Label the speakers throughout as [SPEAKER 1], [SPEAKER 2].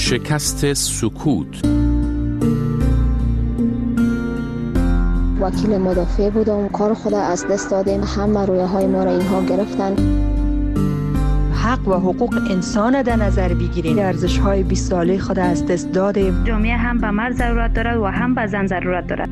[SPEAKER 1] شکست سکوت.
[SPEAKER 2] وکیل مدافع بودم، کار خود از دست دادیم، همه رویاهای ما را اینها گرفتن.
[SPEAKER 3] حق و حقوق انسان در نظر بگیریم، ارزش‌های 20 ساله خود از دست دادیم.
[SPEAKER 4] جامعه هم به مرد ضرورت دارد و هم به زن ضرورت دارد.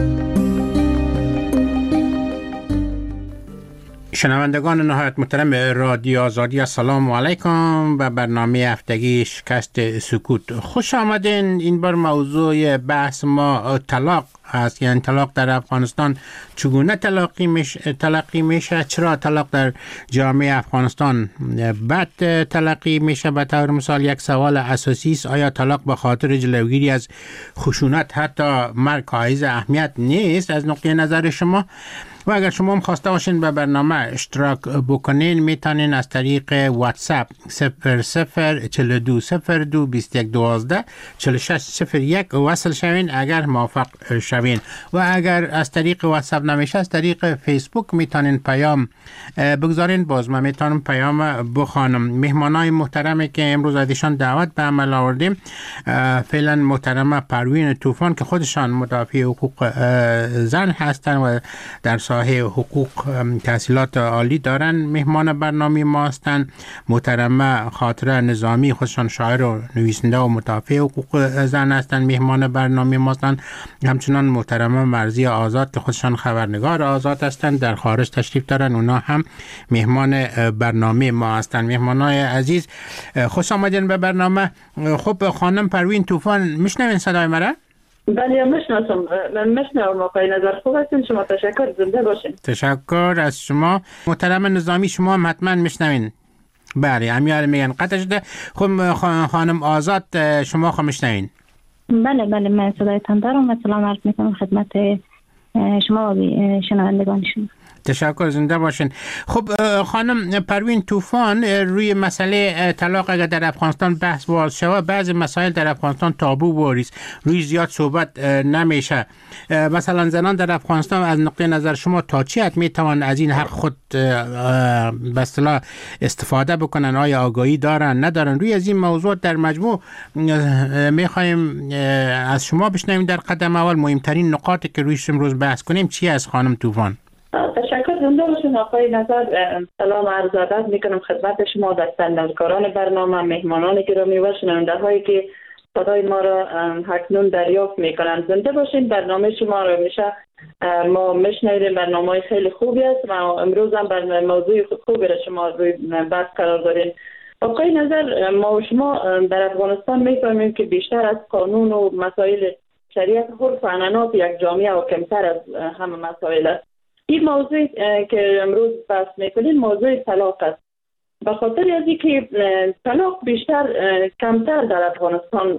[SPEAKER 5] شنوندگان نهایت محترم رادیو آزادی، السلام علیکم و برنامه هفتگی شکست سکوت. خوش آمدین. این بار موضوع بحث ما طلاق است، یعنی طلاق در افغانستان چگونه تلقی میشه، چرا طلاق در جامعه افغانستان بد تلقی میشه. به طور مثال یک سوال اساسی است: آیا طلاق به خاطر جلوگیری از خشونت حتی مرگ حائز اهمیت نیست از نقطه نظر شما؟ و اگر شما هم خواسته باشین به برنامه اشتراک بکنین، میتونین از طریق واتساپ 0042022112 4601 وصل شوین اگر موافق شوین. و اگر از طریق واتساپ نمیشه، از طریق فیسبوک میتونین پیام بگذارین، باز من میتونم پیام بخوانم. مهمانای محترمی که امروز ازشان دعوت به عمل آوردیم، فعلا محترمه پروین طوفان که خودشان مدافع حقوق زن هستن و در ساحه حقوق تحصیلات عالی دارن، مهمان برنامه ما هستند. محترمه خاطره نظامی، خودشان شاعر و نویسنده و مدافع حقوق زن هستند، مهمان برنامه ما هستند. همچنان محترمه مرزی آزاد که خودشان خبرنگار آزاد هستند، در خارج تشریف دارن، اونا هم مهمان برنامه ما هستند. مهمانای عزیز خوش آمدین به برنامه. خب خانم پروین طوفان، میشنوین صدای مرا؟
[SPEAKER 6] بله میشنوم. آقای نظر خوب هستین، شما تشکر، زنده باشین.
[SPEAKER 5] تشکر از شما. محترم نظامی شما هم حتما میشنوین. بله امیال میگن قطع شده. خب خانم آزاد شما خب میشنوین؟
[SPEAKER 4] بله من صدایتان دارم و سلام عرض میکنم خدمت شما و شنوندگان شما.
[SPEAKER 5] تشکر، زنده باشین. خب خانم پروین طوفان، روی مسئله طلاق اگر در افغانستان بحث باز شود، بعضی مسائل در افغانستان تابو باریست، روی زیاد صحبت نمیشه. مثلا زنان در افغانستان از نقطه نظر شما تا چی حد میتوان از این حق خود به اصطلاح استفاده بکنن؟ آیا آگاهی دارن ندارن؟ روی از این موضوع در مجموع میخوایم از شما بشنویم. در قدم اول مهمترین نقاطی که رویش امروز بحث کنیم چی از خانم طوفان؟
[SPEAKER 6] تشکر، زنده باشین آقای نظر. سلام عرض ادب میکنم خدمت شما، دستندرکاران برنامه، مهمانان گرامی و شنونده‌هایی که صدای ما را اکنون دریافت میکنند. زنده باشین. برنامه شما را میشه ما میشنویم، برنامه خیلی خوبی است و امروز هم برنامه موضوع خوبی را شما روی بحث قرار دارین. آقای نظر، ما و شما در افغانستان میفهمیم که بیشتر از قانون و مسائل شریعت عرف و عنعنات یک جامعه حاکم‌تر از همه مسائل است. این موضوع که امروز بحث میکنیم موضوع طلاق است. به خاطر از اینکه طلاق بیشتر کمتر در افغانستان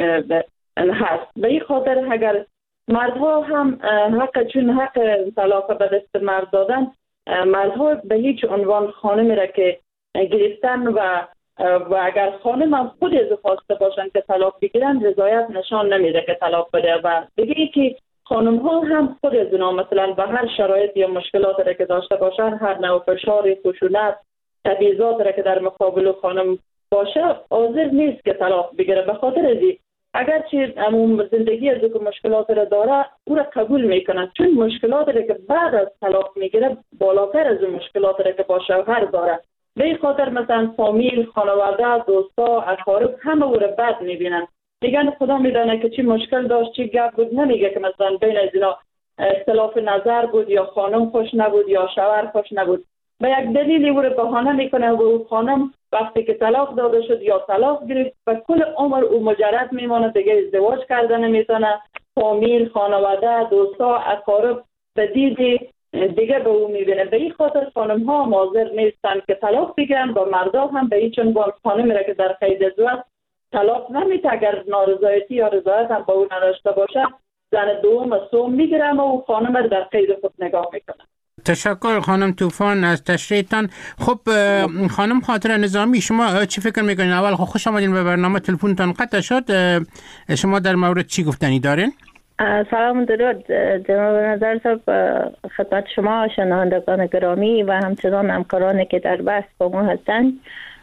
[SPEAKER 6] هست، به این خاطر اگر مردها هم حق طلاق به دست مرد دادن، مردها به هیچ عنوان خانم را که گرفتن و اگر خانم هم خود از خواسته باشن که طلاق بگیرن، رضایت نشان نمیده که طلاق بده. و دیگه که خانم ها هم خود از اونا مثلا به هر شرایط یا مشکلات را که داشته باشن، هر نوع فشار، خشونت، تبعیضات را که در مقابل خانم باشه، حاضر نیست که طلاق بگیره. به خاطر ازی اگرچه همون زندگی از که مشکلات را داره، او را قبول میکنه، چون مشکلات را که بعد از طلاق میگیره بالاتر از اون مشکلات را که با شوهر داره. به این خاطر مثلا فامیل، خانواده، دوستا، اقارب همه او را بد میبینن. دیگه خدا میدانه که چی مشکل داشت، چی گپ بود. نمیگه که مثلا بین از اینا اختلاف نظر بود یا خانم خوش نبود یا شوهر خوش نبود. به یک دلیلی او رو بهانه میکنه و او خانم وقتی که طلاق داده شد یا طلاق گرفت و کل عمر او مجرد میمونه، دیگه ازدواج کرده نمیتونه. فامیل، خانواده، دوستا، اقارب به دید دیگه به او میبینه. به این خاطر خانم ها حاضر نیستن که طلاق بگیرن و مردا هم به هیچ عنوان خانم را که در قید ازدواج طلاق نمیده اگر نارضایتی یا رضایت هم با او نداشته باشه، زن دوم سوم میگیرم و او خانم رو در قید خود نگاه میکنه.
[SPEAKER 5] تشکر خانم طوفان از تشریحتان. خب خانم خاطره نظامی، شما چی فکر میکنین؟ اول خوش آمدین به برنامه. تلفنتان قطع شد، شما در مورد چی گفتنی دارین؟
[SPEAKER 4] سلام درود جناب نظر صاحب، خدمت شما شنوندگان گرامی و همچنان همکارانی که در بحث با ما هستند.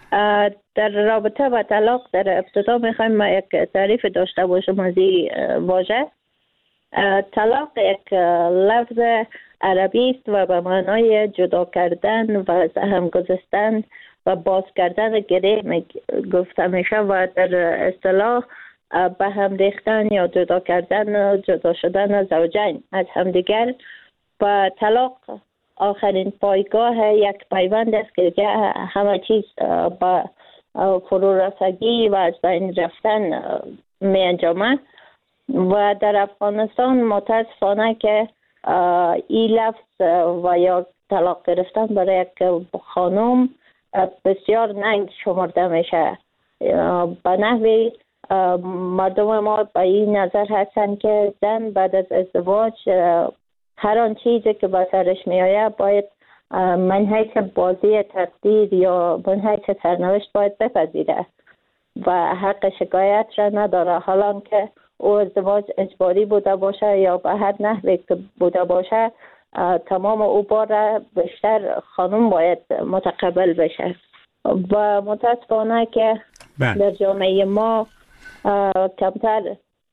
[SPEAKER 4] در رابطه با طلاق در ابتدا میخوایم ما یک تعریف داشته باشم از این واژه. طلاق یک لفظ عربی است و به معنای جدا کردن و از هم گذاشتن و باز کردن گره گفته میشه و در اصطلاح به هم ریختن یا جدا کردن و جدا شدن زوجین از همدیگر. و طلاق آخرین پایگاه یک پیوند است که همه چیز با فرو رفتگی و از بین رفتن می انجامد. و در افغانستان متاسفانه که این لفظ و یا طلاق گرفتن برای یک خانم بسیار ننگ شمرده میشه. به نحوی مردم ما به این نظر هستند که زن بعد از ازدواج هر آن چیزی که به سرش میآید باید من حیث بازی تقدیر یا من حیث سرنوشت باید بپذیره و حق شکایت را نداره، حالا که او ازدواج اجباری بوده باشه یا به هر نحوی که بوده باشه تمام او بار بیشتر خانم باید متقبل بشه. و متاسفانه که در جامعه ما کمتر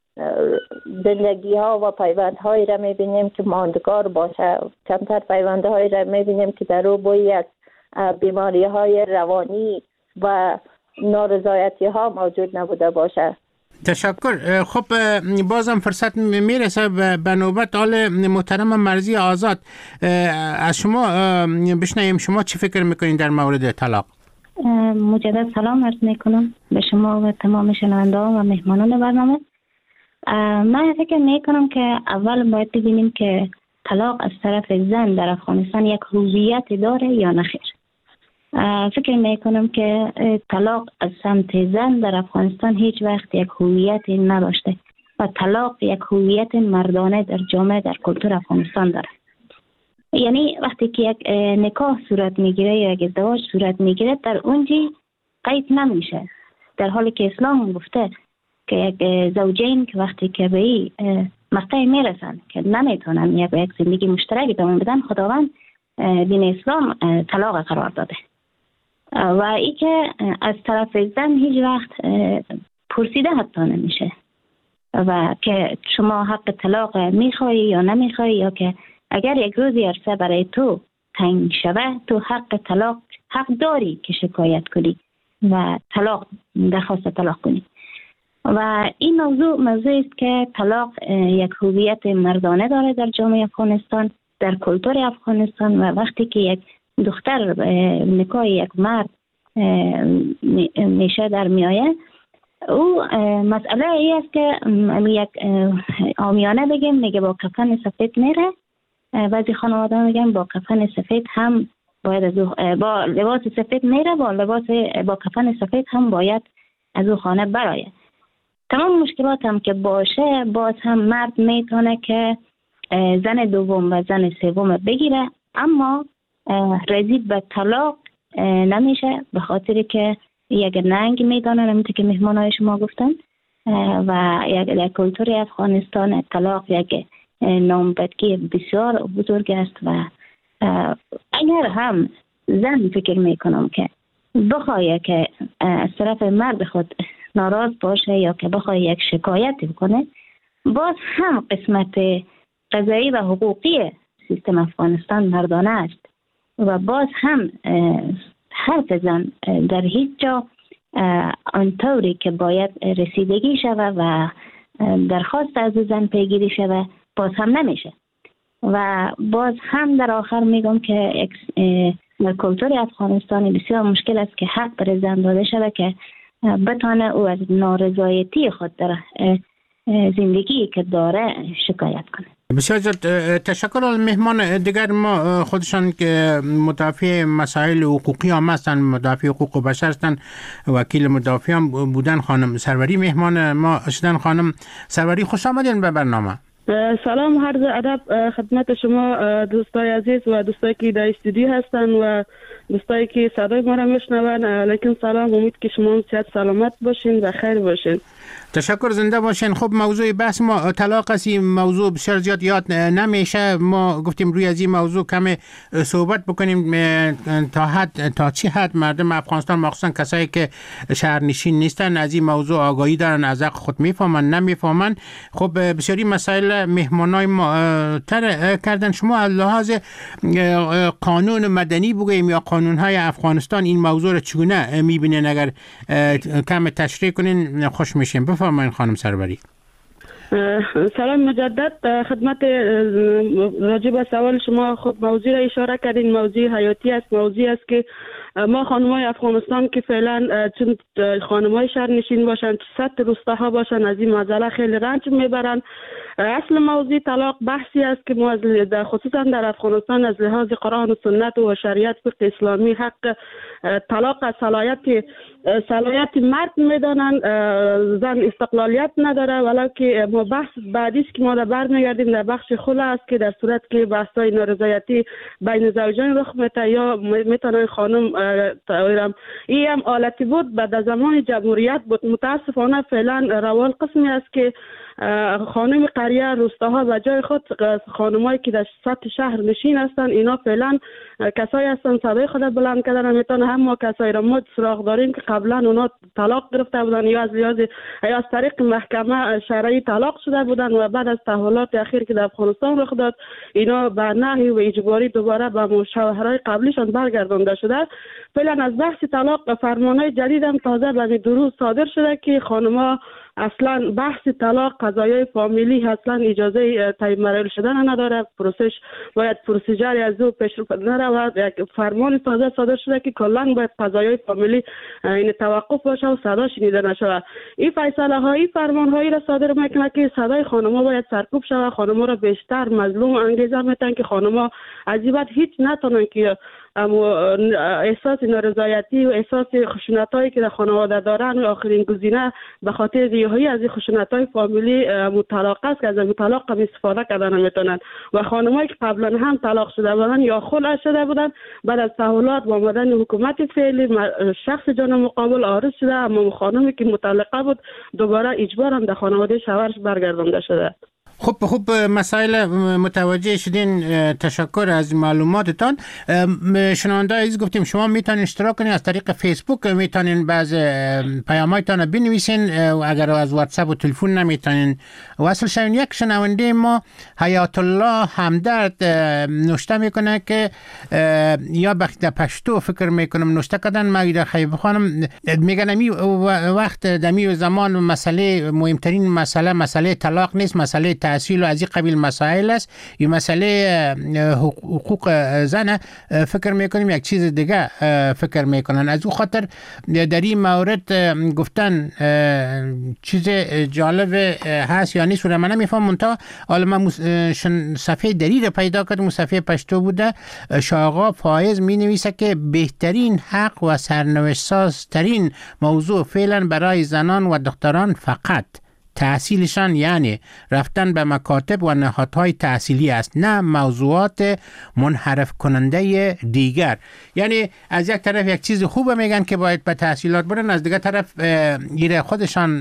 [SPEAKER 4] زندگی ها و پیوند هایی را میبینیم که ماندگار باشه، کمتر پیوند هایی را میبینیم که در او بوی از بیماری های روانی و نارضایتی ها موجود نبوده باشه.
[SPEAKER 5] تشکر. خب بازم فرصت میرسه به نوبت آل محترم مرضی آزاد. از شما بشنویم شما چی فکر میکنین در مورد طلاق؟
[SPEAKER 4] مجدد سلام عرض میکنم به شما و تمام شنونده‌ها و مهمانان برنامه. من فکر میکنم که اول باید ببینیم که طلاق از طرف زن در افغانستان یک هویت داره یا نخیر. فکر میکنم که طلاق از سمت زن در افغانستان هیچ وقت یک هویت نداشته و طلاق یک هویت مردانه در جامعه در کلتور افغانستان داره. یعنی وقتی که یک نکاح صورت میگیره یا یک ازدواج صورت میگیره در اونجی قید نمیشه، در حالی که اسلام گفته که یک زوجین که وقتی که به این مقطع میرسن که نمیتونن یک زندگی مشترک ادامه بدن، خداوند دین اسلام طلاق قرار داده. و ای که از طرف زن هیچ وقت پرسیده حتی نمیشه و که شما حق طلاق میخوایی یا نمیخوایی، یا که اگر یک روزی عرصه برای تو تنگ شوه تو حق طلاق حق داری که شکایت کنی و طلاق درخواست طلاق کنی. و این موضوع است که طلاق یک هویت مردانه داره در جامعه افغانستان، در کلتور افغانستان. و وقتی که یک دختر نکاح یک مرد میشه در میایه، او مسئله ای است که یک عامیانه بگیم میگه با کفن سفید میره، بعضی خانواده میگن با کفن سفید هم باید با لباس سفید میره، با کفن سفید هم باید از او خانه برایه. تمام مشکلات هم که باشه باز هم مرد میتونه که زن دوم و زن سوم بگیره، اما رسید به طلاق نمیشه، به خاطر که یک ننگ میدانه، همونطور که مهمانای شما گفتن. و یک کلتور افغانستان طلاق یک نامبدگی بسیار بزرگ است. و اگر هم زن فکر میکنم که بخواه که از طرف مرد خود ناراض باشه یا که بخواه یک شکایت بکنه، باز هم قسمت قضایی و حقوقی سیستم افغانستان مردانه است و باز هم حرف زن در هیچ جا آنطوری که باید رسیدگی شود و درخواست از زن پیگیری شود باز هم نمیشه. و باز هم در آخر میگم که در کلتور افغانستان بسیار مشکل است که حق بر زن داده شده که بتانه او از نارضایتی خود در زندگی که داره شکایت کنه.
[SPEAKER 5] بسیار تشکر. مهمان دیگر ما خودشان که مدافع مسائل حقوقی هم هستند، مدافع حقوق بشر هستند، وکیل مدافع هم بودن خانم سروری مهمان ما شدن. خانم سروری خوش آمدین به برنامه.
[SPEAKER 7] سلام، عرض ادب خدمت شما دوستای عزیز و دوستایی که در استودیو هستن و دوستایی که صدای ما را میشنون. علیکم سلام، امید که شما صحت سلامت باشین و خیر باشین.
[SPEAKER 5] تشکر، زنده باشین. خب موضوع بحث ما طلاق است. این موضوع بسیار زیاد یاد نمیشه. ما گفتیم روی از این موضوع کم صحبت بکنیم تا چی حد مردم افغانستان مخصوصا کسایی که شهرنشین نیستن از این موضوع آگاهی دارن، از حق خود میفهمن نمیفهمن. خب بسیاری مسائل مهمانای ما تر کردن. شما از لحاظ قانون مدنی بگوییم یا قانونهای افغانستان این موضوع رو چگونه میبینین؟ اگر کم تشریح کنین خوش میشیم. بفرمایید خانم سروری.
[SPEAKER 7] سلام مجدد خدمت. راجع به سوال شما خب موضوع را اشاره کردین، موضوع حیاتی است، موضوع است که ما خانمای افغانستان که فعلا چون خانمای شهرنشین باشن، سطح روستاها باشن، از این مسئله خیلی رنج میبرن. اصل موضوع طلاق بحثی است که ما خصوصا در افغانستان از لحاظ قرآن و سنت و شریعت فقه اسلامی حق طلاق از صلاحیت مرد میدانن، زن استقلالیت نداره. ولکه ما بحث بعدی است که ما برمیگردیم در بخش خلع است که در صورت که بحث‌های نارضایتی بین زوجین رخ میده یا میتونه خانم این هم حالتی بود بعد زمان جمهوریت بود. متاسفانه فعلا روال قسمی است که خانم قریه روستاها و جای خود خانمایی که در سطح شهر نشین هستند، اینا فعلا کسایی هستند صدای خود بلند کردن. میتونه هم ما کسایی را ما سراغ داریم که قبلا اونا طلاق گرفته بودن یا از طریق محکمه شرعی طلاق شده بودن و بعد از تحولات اخیر که در افغانستان رخ داد اینا به نحوی و اجباری دوباره به شوهرای قبلیشان برگردانده شده. فعلا از بحث طلاق فرمانهای جدید هم تازه به دو صادر شده که خانم‌ها اصلا بحث طلاق قضایای فامیلی اصلا اجازه تعیین مراحل شدن نداره، پروسش باید پروسیجری از او پیش رو نرود. یک فرمان تازه صادر شده که کلا باید قضایای فامیلی این توقف باشه و صدا شنیده نشود. این فیصله هایی فرمان هایی را صادر میکنه که صدای خانم‌ها باید سرکوب شود. خانم‌ها را بیشتر مظلوم انگیزه میتن که خانم‌ها از این بعد هیچ نتونن که احساس نارضایتی و احساس خشونتایی که در خانواده دارن و آخرین گزینه به خاطر ریهایی از این خشونتای فامیلی طلاق است که از این طلاق هم استفاده کردن نمیتونن. و خانمایی که قبلا هم طلاق شده بودن یا خلع شده بودن بعد از تحولات با آمدن حکومت فعلی شخص جان مقابل عارض شده، اما خانمی که مطلقه بود دوباره اجبارا در خانواده شوهرش برگردانده شده.
[SPEAKER 5] خب مسائل متوجه شدین. تشکر از معلوماتتان. شنونده عزیز گفتیم شما میتونین اشتراک کنین از طریق فیسبوک، میتونین بعض پیامایتان بنویسین و اگر از واتساپ و تلفن نمیتونین وصل شوین. یک شنونده ما حیات الله همدرد نوشته میکنه که یا بخت پشتو فکر میکنم نوشته کردن ما خیب خانم میگن امی وقت دمی زمان مسئله مهمترین مسئله طلاق نیست، مسئله تحصیل و از این قبیل مسائل است. این مسئله حقوق زن فکر میکنیم یک چیز دیگه فکر میکنن. از او خاطر در این مورد گفتن چیز جالب هست یا نیست و من نمیفهم. منتها حالا من صفحه دری رو پیدا کردم، صفحه پشتو بوده. شاقا فایز می نویسه که بهترین حق و سرنوشت سازترین موضوع فعلا برای زنان و دختران فقط تحصیلشان یعنی رفتن به مکاتب و نهادهای تحصیلی است، نه موضوعات منحرف کننده دیگر. یعنی از یک طرف یک چیز خوبه میگن که باید به تحصیلات برن، از دیگر طرف ایره خودشان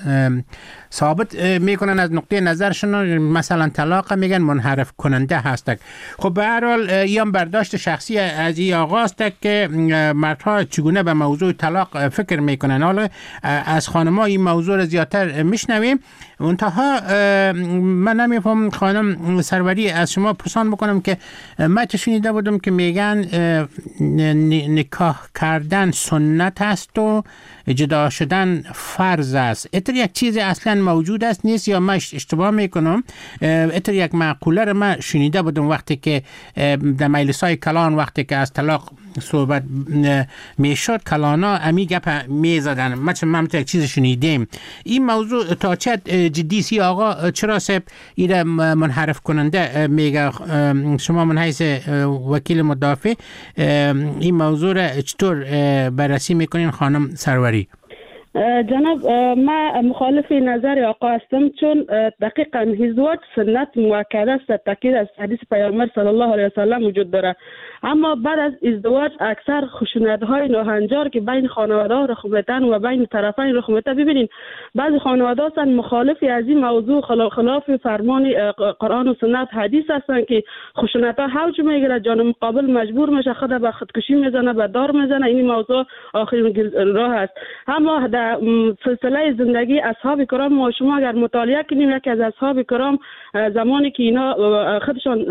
[SPEAKER 5] ثابت میکنن از نقطه نظرشون مثلا طلاق میگن منحرف کننده هست. خب به هر حال این برداشت شخصی از این آغاز که مردها چگونه به موضوع طلاق فکر میکنن. حالا از خانم‌ها این موضوع رو زیادتر میشنویم. منتها من نمیفهم خانم سروری از شما پرسان بکنم که من شنیده بودم که میگن نکاح کردن سنت است و جدا شدن فرض است. اتر یک چیز اصلا موجود است نیست یا من اشتباه میکنم؟ اتر یک معقوله رو من شنیده بودم وقتی که در مجلس‌های کلان وقتی که از طلاق صحبت میشد کلانا امی گپ میزدن. من یک چیز شنیدیم. این موضوع تا چه جدی سی آقا چرا سب ایره منحرف کننده میگه؟ شما من حیث وکیل مدافع این موضوع را چطور بررسی میکنین خانم سروری؟
[SPEAKER 7] جناب، ما مخالف نظر آقا هستم، چون دقیقا ازدواج سنت مؤکد است، تاکید از حدیث پیامبر صلی الله علیه و سلم وجود داره. اما بعد از ازدواج اکثر خشونت‌های ناهنجار که بین خانواده‌ها رخ میدن و بین طرفین رخ میده، ببینید بعضی خانواده‌ها هستن مخالف از این موضوع، خلاف فرمان قرآن و سنت حدیث هستن که خشونت‌ها حوج میگیره، جان مقابل مجبور میشه خود به خودکشی میزنه، به دار میزنه. این موضوع آخرین راه است. اما در سلسله زندگی اصحاب کرام ما شما اگر مطالعه کنیم، یکی از اصحاب کرام زمانی که اینا خودشان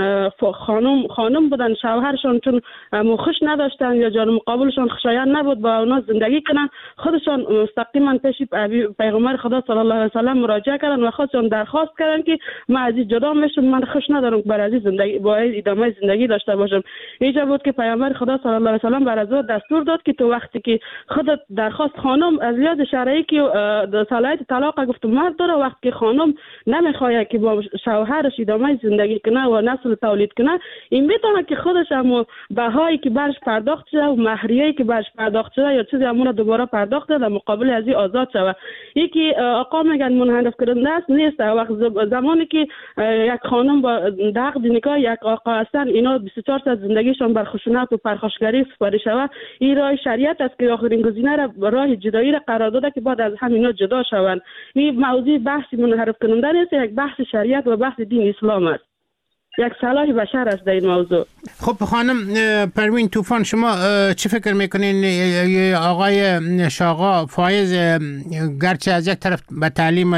[SPEAKER 7] خانم بودن، شوهرشان چون خوش نداشتن یا جان مقابلشان خوشایند نبود با اونا زندگی کنن، خودشان مستقیما پیش پیغمبر خدا صلی الله علیه و سلم مراجعه کردن و خودشان درخواست کردن که من از این جدا میشم، من خوش ندارم برای زندگی با ادامه زندگی داشته باشم. اینجا بود که پیغمبر خدا صلی الله علیه و سلم برای دستور داد که تو وقتی که خودت درخواست خانم از لحاظ شرعی که صلاحیت طلاق گفت مرد داره، وقتی که خانم نمیخواد که با شوهرش ادامه زندگی کنه و نسل تولید کنه، این میتونه که خودش هم بهایی که برش پرداخت شده و مهریه‌ای که برش پرداخت شده یا چیزی همون دوباره پرداخت در مقابل از این آزاد شود. یکی آقا میگن منحرف کننده است، نیست. وقت زمانی که یک خانم با حق نکاح یک آقا هستن، اینا 24 ساعت زندگیشون بر خشونت و پرخاشگری سپاری شود. این راه شریعت است که آخرین گزینه را راه جدایی را قرار داده که بعد از همینا جدا شوند. این موضوع بحث منحرف کننده نیست، یک بحث شریعت و بحث دین اسلام است، یک صلاح بشر است در این موضوع.
[SPEAKER 5] خب خانم پروین طوفان، شما چه فکر میکنین؟ آقای شاقا فایز گرچه از یک طرف به تعلیم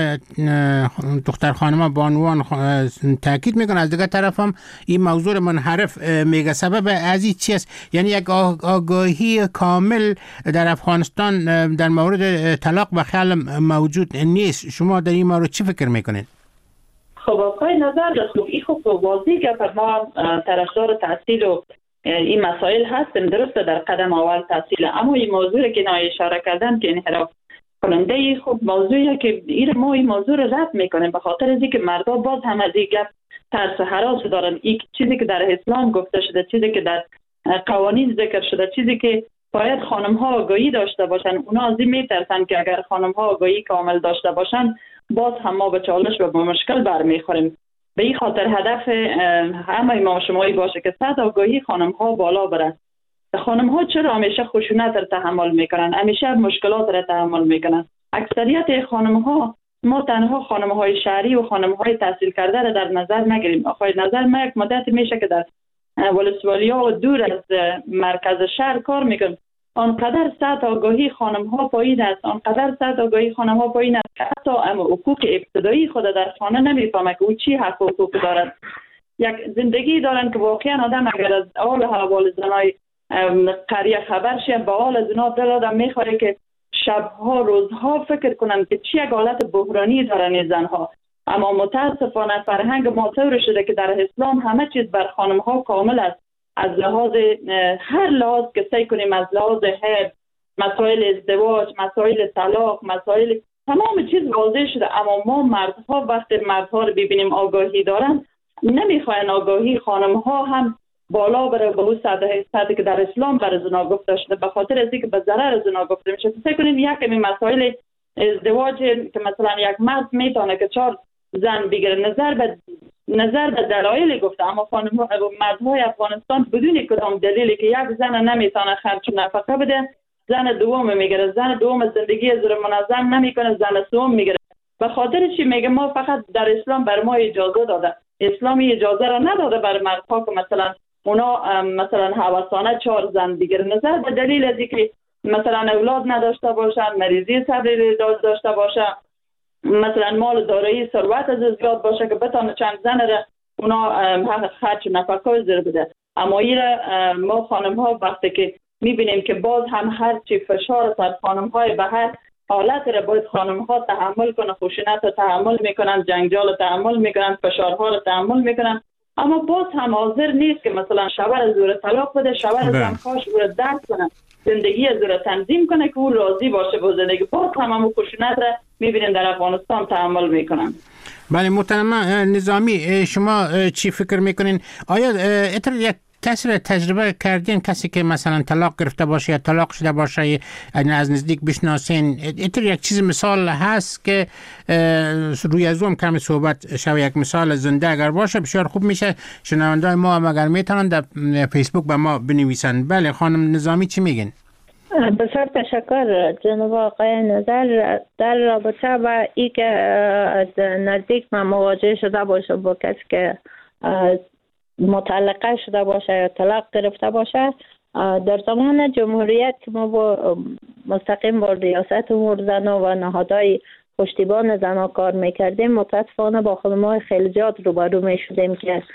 [SPEAKER 5] دختر خانم بانوان تاکید میکنه، از دیگر طرف هم این موضوع منحرف میگه. سبب از این چی است؟ یعنی یک آگاهی کامل در افغانستان در مورد طلاق به خیال موجود نیست. شما در این مورد چه فکر میکنین؟
[SPEAKER 6] خب آقای نظر خوب این خوب واضحه که ما طرفدار تحصیل و این مسائل هستیم، درسته در قدم اول تحصیل، اما این موضوع که اینا اشاره کردن که انحراف کننده خوب موضوعیه که ما این موضوع رو رد میکنیم به خاطر از اینکه مردا باز هم از این گپ ترس و هراس دارن. این چیزی که در اسلام گفته شده، چیزی که در قوانین ذکر شده، چیزی که باید خانم ها آگاهی داشته باشن، اونا از این میترسن که اگر خانم ها آگاهی کامل داشته باشن باز هم ما به چالش و به مشکل برمیخوریم. به این خاطر هدف همه ما شمایی باشه که سطح آگاهی خانم ها بالا بره. خانم ها چرا همیشه خشونت را تحمل میکنن، همیشه مشکلات را تحمل میکنن؟ اکثریت خانم ها، ما تنها خانم های شهری و خانم های تحصیل کرده را در نظر نگیریم. آخوی نظر ما یک مدت میشه که در ولسوالیا و دور از مرکز شهر کار میکنم، آنقدر سطح آگاهی خانم ها پایین است، آنقدر سطح آگاهی خانم ها پایین است که حتی حقوق ابتدایی خود در خانه نمیفهمه که او چی حق و حقوق دارد. یک زندگی دارن که واقعا آدم اگر از حال و احوال زنای قریه خبر شه، به حال از اونا دل آدم میخوره که شبها روزها فکر کنن که چی یک حالت بحرانی دارن زنها. اما متاسفانه فرهنگ ما طور شده که در اسلام همه چیز بر خانم ها کامل است، از لحاظ هر لحاظ که سعی کنیم، از لحاظ حیض، مسائل ازدواج، مسائل طلاق، مسائل تمام چیز واضح شده. اما ما مردها وقتی مردها رو ببینیم آگاهی دارن، نمیخواین آگاهی خانم ها هم بالا بره به اون سطحی که در اسلام برای زنا گفته شده، به خاطر از اینکه به ضرر زنا گفته میشه. سعی کنیم یکمی مسائل ازدواج که مثلا یک مرد میتونه که 4 زن بگیره، نظر به دلایل گفته، اما مردهای افغانستان بدون کدام دلیلی که یک زن نمیتونه خرج نفقه بده، زن دوم میگیره، زن دوم زندگی زیر منظم نمیکنه، زن سوم میگیره. به خاطر چی میگه؟ ما فقط در اسلام بر ما اجازه داده، اسلامی اجازه را نداده بر مردها که مثلا اونا مثلا هوسانه 4 زن بگیره، نظر به دلیل از اینکه مثلا اولاد نداشته باشن، مریضی صدری داشته باشن، مثلا مال دارایی ثروت از زیاد باشه که بتونه چند زن را اونا خرج نفقه زیر بده. اما این ما خانم ها وقتی که میبینیم که باز هم هر چی فشار سر خانم های به هر حالت را باید خانم ها تحمل کنن، خشونت را تحمل میکنن، جنجال را تحمل میکنن، فشارها را تحمل میکنن، اما باز هم حاضر نیست که مثلا شوهر از او طلاق بده، شوهر زنخواش او را درک کنه، زندگی از او را تنظیم کنه که او راضی باشه با زندگی. باز هم خشونت را میبینیم در افغانستان تحمل میکنن.
[SPEAKER 5] بله محترم نظامی، شما چی فکر میکنین؟ آیا اتر یک کسی را تجربه کردین، کسی که مثلا طلاق گرفته باشه یا طلاق شده باشه از نزدیک بشناسین؟ اینطور یک چیز مثال هست که روی از اون کمی صحبت شو، یک مثال زنده اگر باشه بسیار خوب میشه. شنوندای ما هم اگر میتونن در فیسبوک به ما بنویسن. بله خانم نظامی چی میگین؟
[SPEAKER 4] بسیار تشکر جناب آقای نظر. در رابطه با ای که از نزدیک من مواجه شده باشه با کسی که مطلقه شده باشه یا طلاق گرفته باشه، در زمان جمهوریت که ما با مستقیم با ریاست امور زنا و نهادهای پشتیبان زنا کار میکردیم، متاسفانه با خانم‌های خیلی زیاد روبرو میشدیم که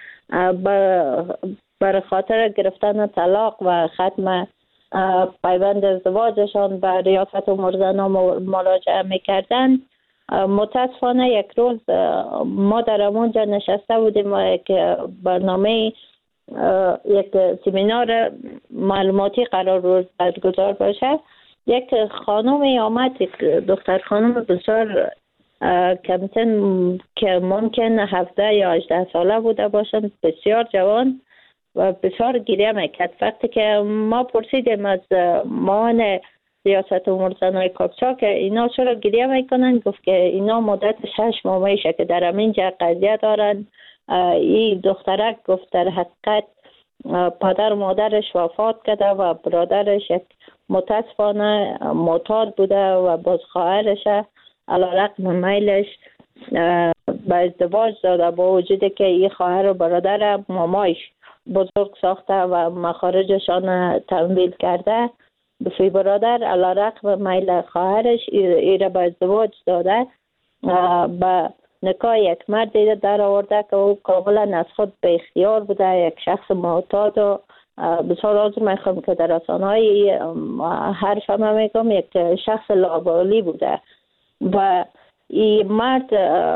[SPEAKER 4] بر خاطر گرفتن طلاق و ختم پیوند ازدواجشان به ریاست امور زنا مراجعه میکردن. متاسفانه یک روز ما در همونجا نشسته بودیم و یک برنامه، یک سمینار معلوماتی قرار بود برگزار باشه. یک خانومی آمد، یک دختر خانم بسیار کمتن که ممکن 17 یا 18 ساله بوده باشند، بسیار جوان و بسیار گریه میکرد. وقتی که ما پرسیدیم از معاون ریاست امور زنای کاپچا که اینا چرا گریه میکنن، گفت که اینا مدت 6 ماه میشه که در همینجا قضیه دارن. این دخترک گفت در حقیقت پدر و مادرش وفات کرده و برادرش یک متاسفانه معتاد بوده و باز خواهرش علیرغم میلش به ازدواج داده، با وجودی که این خواهر و برادر مامایش بزرگ ساخته و مخارجشان تمویل کرده، دوی برادر علیرغم میل خواهرش ایره به ازدواج داده، به نکاح یک مرد در آورده که او کاملا از خود به اختیار بوده، یک شخص معتاد. و بسیار عذر میخوام که در رسانه‌های حرف هم میگم یک شخص لابالی بوده و این مرد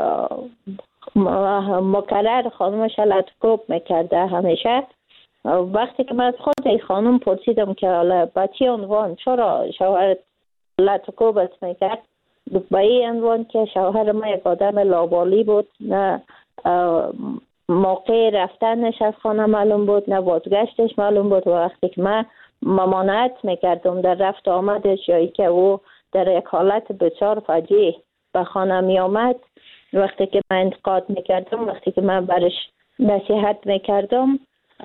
[SPEAKER 4] مکرر خانمش لطف‌کوب میکرده همیشه. وقتی که من از خود این خانم پرسیدم که حالا با چی عنوان چرا شوهر لطف‌کوبت میکرد، به این عنوان که شوهر ما یک آدم لابالی بود، نه موقع رفتنش از خانه معلوم بود نه بازگشتش معلوم بود. و وقتی که من ممانعت میکردم در رفت آمدش یا ای که او در یک حالت بسیار فجیع به خانه می آمد، وقتی که من انتقاد میکردم، وقتی که من برش نصیحت میکردم،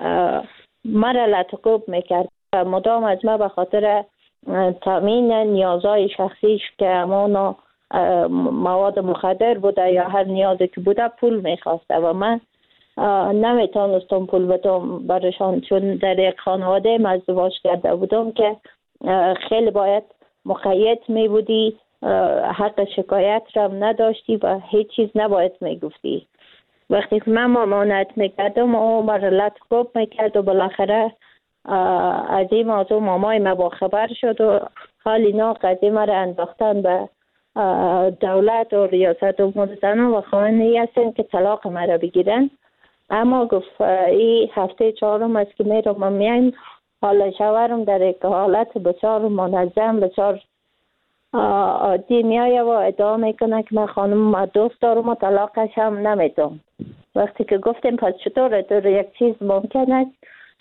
[SPEAKER 4] مرا لطف‌کوب میکرد. مدام از من به خاطر تامین نیازهای شخصیش که همون مواد مخدر بوده یا هر نیازی که بوده پول میخواسته و من نمیتونستم پول بدم برشان، چون در یک خانواده ازدواج کرده بودم که خیلی باید مقید می بودی، حق شکایت را نداشتی و هیچ چیز نباید میگفتی. وقتی که من ممانعت میکردم او مرا لطف‌کوب میکرد و بالاخره از این موضوع مامای ما با خبر شد و حال اینا قضیه مرا انداختن به دولت و ریاست امور زنا و خواهانی هستن که طلاق مرا بگیرن. اما گفت این هفته 4 است که میرم و میایم، حالا شوهرم در یک حالت بسیار منظم بسیار عادی میایه و ادعا میکنه که من خانم دوست دارم و طلاقش هم نمیدم. وقتی که گفتیم پس چطوره در یک چیز ممکن است،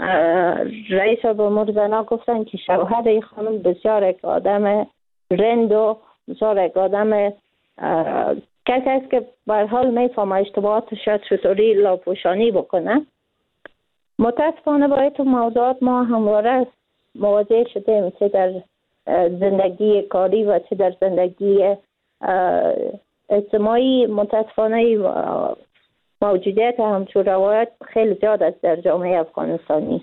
[SPEAKER 4] رئیس امور زنا گفتن که شوهر این خانم بسیار یک آدم رند و بسیار یک آدم کسی است که به هر حال میفهمه اشتباهاتش چطوری لاپوشانی بکنه. متاسفانه با این موضوعات ما همواره مواجه شدیم، چه در زندگی کاری و چه در زندگی اجتماعی. متاسفانه موجودیت همچون روایت خیلی زیاد است در جامعه افغانستانی.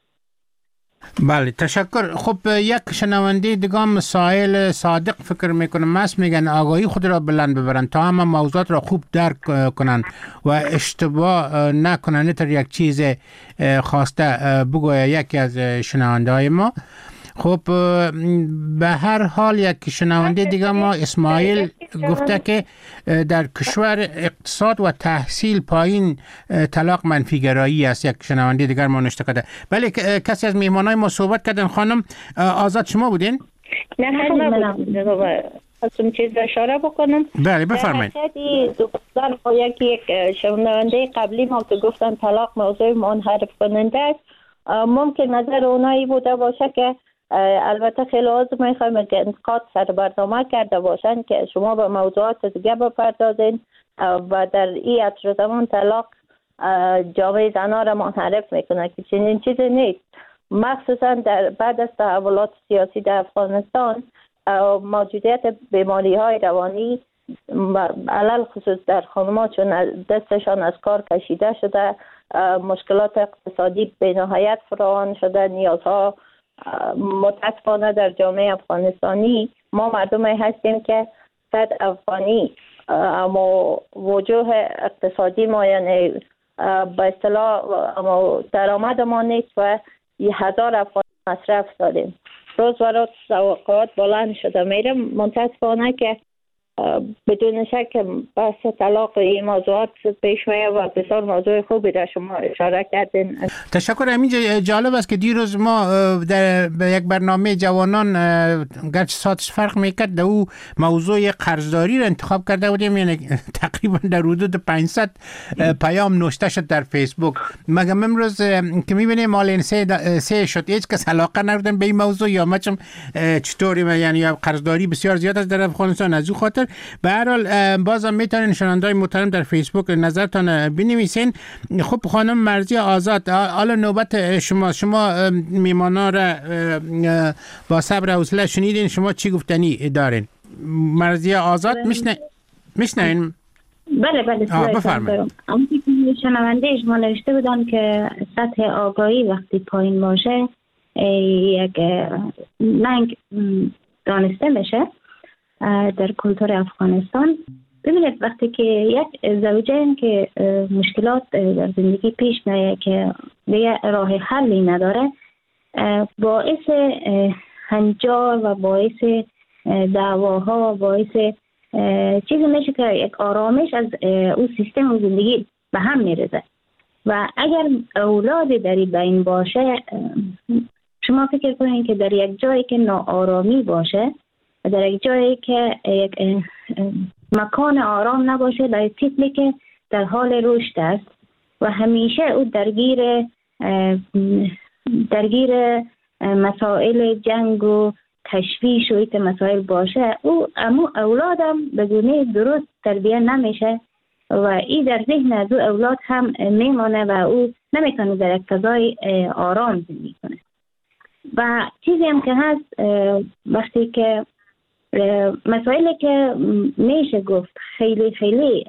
[SPEAKER 5] بله تشکر. خب یک شنونده دیگه مسائل صادق فکر میکنم است، میگن آگاهی خود را بلند ببرن تا همه موضوعات را خوب درک کنن و اشتباه نکنن. تا یک چیز خواسته بگوید یکی از شنونده های ما. خب به هر حال یک شنونده دیگه ما اسماعیل گفته که در کشور اقتصاد و تحصیل پایین طلاق منفی گرایی است. یک شنونده دیگر ما نوشته کرده. بله کسی از میهمانای ما صحبت کردن. خانم آزاد شما بودین؟
[SPEAKER 4] نه من خواستم چیز اشاره بکنم.
[SPEAKER 5] بله بفرمایید.
[SPEAKER 4] دوستان با یک شنونده قبلی ما که گفتن طلاق موضوع منحرف کننده است، ممکن نظر اونایی بوده باشه که البته خیلی از میخوایم که انتقاد سر برنامه کرده باشن که شما به موضوعات دیگه بپردازین و در این عصر زمان طلاق جامعه زنان را منحرف میکنه که چنین چیزی نیست. مخصوصا بعد از تحولات سیاسی در افغانستان موجودیت بیماری های روانی علل خصوص در خانم‌ها چون دستشان از کار کشیده شده، مشکلات اقتصادی به نهایت فراوان شده، نیازها متاسفانه در جامعه افغانستانی ما مردمی هستیم که صد افغانی اما وجوه اقتصادی ما یعنی به اصطلاح اما درآمد ما نیست و 1000 افغانی مصرف داریم. روز و روز توقعات بلند شده میره. متاسفانه که بدون شک بحث طلاق این موضوعات پیش میاد و بسیار موضوع خوبی را شما اشاره کردین.
[SPEAKER 5] تشکر. همین جالب است که دیروز ما در یک برنامه جوانان گرچه ساعتش فرق میکرد در او موضوع قرضداری را انتخاب کرده بودیم، یعنی تقریبا در حدود 500 پیام نوشته شد در فیسبوک. مگه امروز که میبینیم مال سه شد هیچ کس علاقه ندارن به این موضوع یا مچم چطوری، یعنی قرضداری بسیار زیاد است در افغانستان. از او خاطر به هر حال بازم میتونین شنونده‌های محترم در فیسبوک نظرتان بنویسین. خب خانم مرضیه آزاد، حالا نوبت شما میمانا را با صبر و حوصله شنیدین، شما چی گفتنی دارین؟ مرضیه آزاد میشنوین؟
[SPEAKER 8] بله
[SPEAKER 5] بفرمایید.
[SPEAKER 8] شنونده شما نوشته بودن که سطح آگاهی وقتی پایین باشه یک ننگ دانسته میشه در کلتور افغانستان. ببینید وقتی که یک زوجین که مشکلات در زندگی پیش میاد که دیگه راه حلی نداره، باعث هنجار و باعث دعواها، باعث چیزی میشه که یک آرامش از اون سیستم زندگی به هم میرزه. و اگر اولادی در بین باشه، شما فکر کنید که در یک جایی که ناآرامی باشه، در یک جایی که یک مکان آرام نباشه برای طفلی که در حال رشد است و همیشه او درگیر مسائل جنگ و تشویش و ایت مسائل باشه، او اولادم به گونه درست تربیه نمیشه و این در ذهن از او اولاد هم میمانه و او نمیتونه در یک فضای آرام زندگی کنه. و چیزی هم که هست، وقتی که مسائلی که میشه گفت خیلی خیلی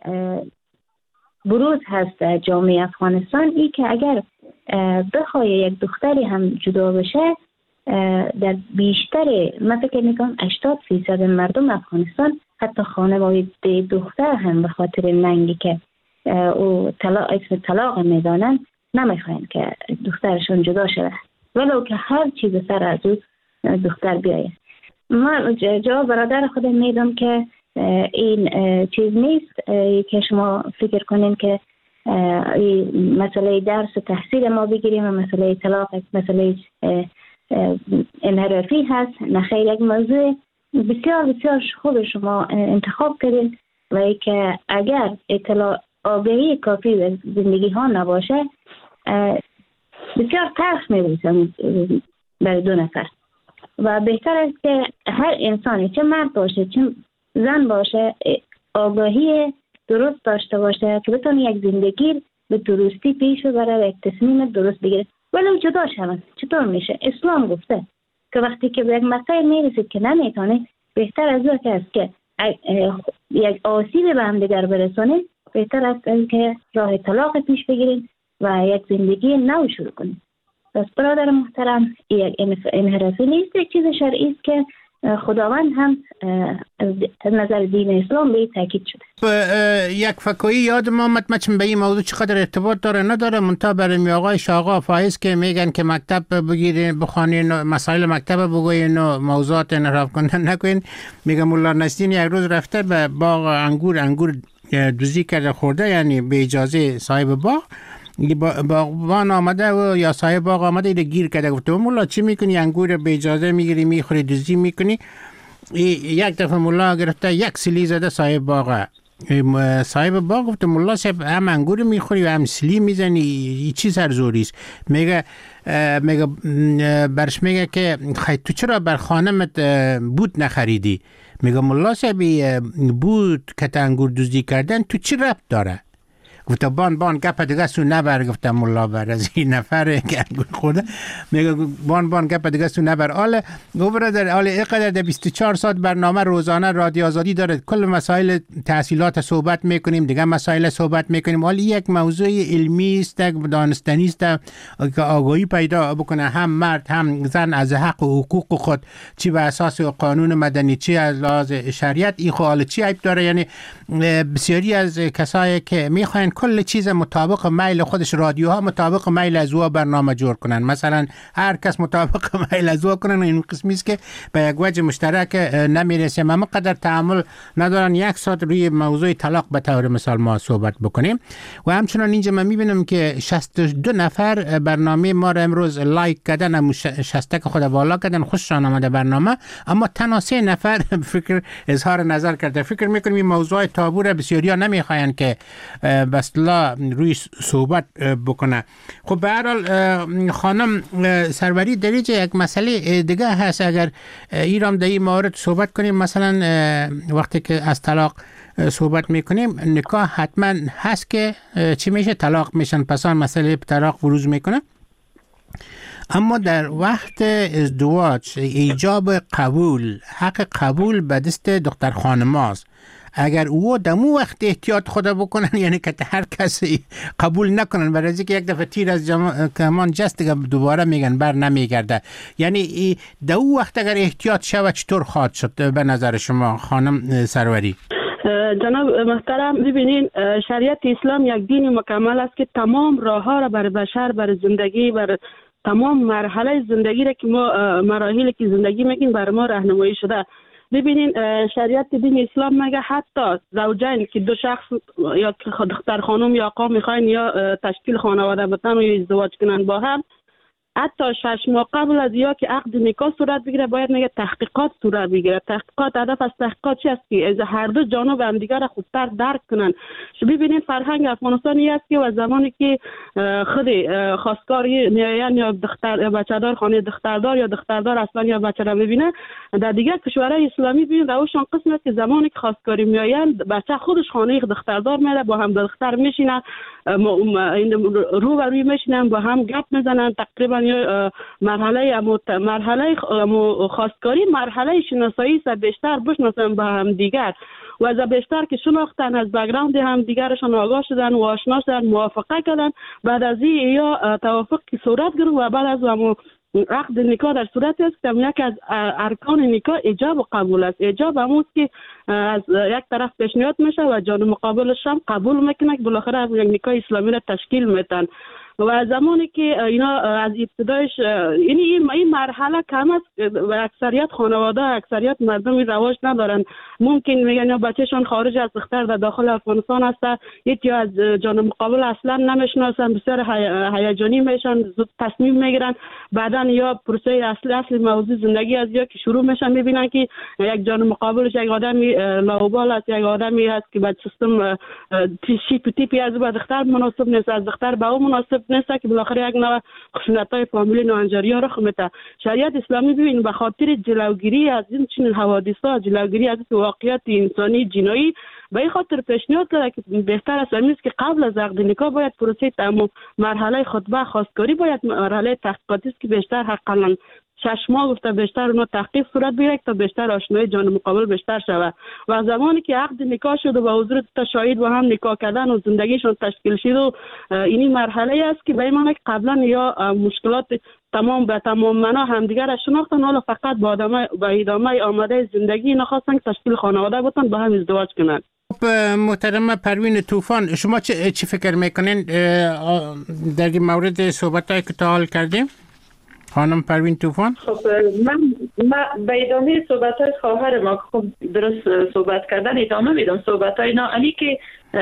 [SPEAKER 8] بروز هست در جامعه افغانستان، ای که اگر بخواه یک دختری هم جدا بشه، در بیشتر من فکر میکنم 80% مردم افغانستان حتی خانواده دختر هم به خاطر ننگی که او اسم طلاق میدانن نمیخواین که دخترشون جدا شده، ولو که هر چیز سر از او دختر بیاید. من جواب برادر خودم میدم که این چیز نیست که شما فکر کنین که مسئله درس و تحصیل ما بگیریم و مسئله طلاق مسئله انحرافی هست. نخیر، یک موضوع بسیار بسیار خوب شما انتخاب کردین و ای که اگر آگاهی کافی به زندگی ها نباشه بسیار تلخ میبوسن برای دو نفر. و بهتر است که هر انسانی، چه مرد باشه چه زن باشه، آگاهی درست داشته باشه که بتونه یک زندگی به درستی پیش ببره و یک تصمیم درست بگیره ولو جدا شود. چطور میشه؟ اسلام گفته که وقتی که به یک مقطعی میرسید که نمیتونه، بهتر از او است که یک آسیب به هم دیگر برسونید، بهتر است که راه طلاق پیش بگیرید و یک زندگی نو شروع کنید. پس برادر محترم، یک انحرافی نیست، یک چیز شرعی است که خداوند هم از نظر دین اسلام به تاکید شده.
[SPEAKER 5] یک فکایی یاد ما متمچم به این موضوع چقدر ارتباط داره نداره، منتها برای آقای شاقا فایز که میگن که مکتب بگیرین بخوانین، مسائل مکتب بگوین و موضوعات انحراف کنن نکنین. میگم مولا نصیرین یک روز رفته به باغ انگور دزدی کرده خورده، یعنی به اجازه صاحب باغ. باغبان آمده و یا صاحب باغ آمده ایده گیر کرده، گفته مولا چی میکنی؟ انگور به اجازه میگیری میخوری دزدی میکنی؟ یک دفعه مولا گرفته یک سیلی زده صاحب باغ صاحب باغ گفت ملا صاحب هم انگور میخوری و هم سلی میزنی، این چی سرزوریست؟ میگه برش میگه که خیلی تو چرا بر خانمت بود نخریدی؟ میگه ملا صاحب بود که انگور دزدی کردن تو چی ربط داره؟ گفت بان گپ دیگه سو نبر. گفتم ملا بر از این نفر که انگور خورده. میگه بان گپ دیگه سو نبر. آله برادر، آله اینقدر در 24 ساعت برنامه روزانه رادیو آزادی داره، کل مسائل تحصیلات صحبت میکنیم، دیگه مسائل صحبت میکنیم. آله یک موضوع علمی است، دانستنی است که آگاهی پیدا بکنه هم مرد هم زن از حق و حقوق خود، چی به اساس قانون مدنی، چی از لحاظ شریعت. این خو چی عیب داره؟ یعنی بسیاری از کسایی که میخواین کل چیز مطابق میل خودش، رادیوها مطابق میل از او برنامه جور کنن، مثلا هر کس مطابق میل از او کنن، این قسمی است که به یک وجه مشترک نمیرسیم. اما قدر تعامل ندارن یک ساعت روی موضوع طلاق به طور مثال ما صحبت بکنیم. و همچنان اینجا من میبینم که 62 نفر برنامه ما را امروز لایک کردن، 60 خود والا کردن، خوششان آمده برنامه. اما تنها 3 نفر فکر اظهار نظر کرده. فکر میکنم این موضوع تابو را بسیاریا نمیخواین که اصلا روی صحبت بکنه. خب به هر حال خانم سروری دریجه یک مسئله دیگه هست، اگر ایرام در این مورد صحبت کنیم، مثلا وقتی که از طلاق صحبت میکنیم، نکاح حتما هست که چی میشه؟ طلاق میشن، پس آن مسئله طلاق بروز میکنه. اما در وقت ازدواج ایجاب قبول، حق قبول به دست دختر خانم هاست. اگر او دمو وقت احتیاط خدا بکنن، یعنی که هر کسی قبول نکنن، برای اینکه یک دفعه تیر از کمان جست دیگه دوباره میگن بر نمیگرده. یعنی دو وقت اگر احتیاط شود چطور خواهد شد به نظر شما خانم سروری؟
[SPEAKER 7] جناب محترم، ببینین شریعت اسلام یک دین مکمل است که تمام راه ها را برای بشر، برای زندگی، برای تمام مرحله زندگی را که ما مراحلی که زندگی میگیم برای ما راهنمایی شده. ببینین شریعت دین اسلام میگه حتی زوجین که دو شخص یا دختر خانم یا آقا میخواین یا تشکیل خانواده بتن و یا ازدواج کنن با هم، حتی 6 ماه قبل از یا که عقد نکاح صورت بگیره باید میگه تحقیقات صورت بگیره. تحقیقات، هدف از تحقیقات چی است؟ که از هر دو جانب همدیگر را خوبتر درک کنن. ببینید فرهنگ افغانستانی است که و زمانی که خود خواستگاری میاین یا دختر بچه‌دار خانه دختردار یا دختردار اصلا یا بچه را ببینه، در دیگر کشورهای اسلامی ببین روشان قسم است که زمانی که خواستگاری میاین بچه خودش خانه دختردار میره، با هم دختر میشینه، رو بر روی میشینن، با هم گپ میزنن. تقریبا مرحله خواستگاری مرحله شناسایی است، بیشتر بشناسن با هم دیگر و از بیشتر که شناختن، از بک‌گراند هم دیگرشان آگاه شدن و آشنا شدن، موافقه کردن. بعد از این یا توافق که صورت گرفت و بعد از عقد نکاح در صورت است که یک از ارکان نکاح ایجاب و قبول است. ایجاب همون که از یک طرف پیشنهاد میشه و جان مقابلش هم قبول میکنه که بالاخره یک نکاح اسلامی را تشکیل میدن. و زمانی که اینا از ابتدایش این مرحله کم است و اکثریت خانواده، اکثریت مردم رواج ندارن. ممکن میگن یا بچهشون خارج از دختر در داخل افغانستان است، یا از جان مقابل اصلا نمیشناسن، بسیار هیجانی میشن، زود تصمیم میگیرن. بعدن یا پروسه اصلی موضوع زندگی از یا که شروع میشن میبینن که یک جان مقابلش یک آدمی لاوبال است، یک آدمی هست که بعد سیستم تیپی از دختر مناسب نیست، از دختر به او مناسب نیست، که بالاخره یک نوع خشونت‌های فامیلی ناهنجاری ها رخ میده. شریعت اسلامی ببین به خاطر جلوگیری از این چنین حوادث‌ها، جلوگیری از واقعیت انسانی جنایی، به این خاطر پیشنهاد کرده که بهتر است که قبل از عقد نکاح باید پروسه تمام مرحله خطبه خواستگاری، باید مرحله تحقیقاتی است که بیشتر حقاً 6 ماه گفته بیشتر اونو تحقیق صورت بگیره تا بیشتر آشنایی جان مقابل بیشتر شود. و زمانی که عقد نکاح شد و با حضور تا شاهد و هم نکاح کردن و زندگیشون تشکیل شد و این مرحله است که به این معنی که قبلا یا مشکلات تمام به تمام معنا همدیگر را شناختن، حالا فقط با ادامه آماده زندگی نخواستن که تشکیل خانواده بتن با هم ازدواج کنن.
[SPEAKER 5] محترم پروین طوفان، شما چی فکر میکنین در این مورد صحبتایی که تا حال کردیم؟ خانم پروین طوفان.
[SPEAKER 6] خب من به ادامه صحبت‌های خواهر ما خب درست صحبت کردن ادامه میدم صحبت‌های اینا، علی که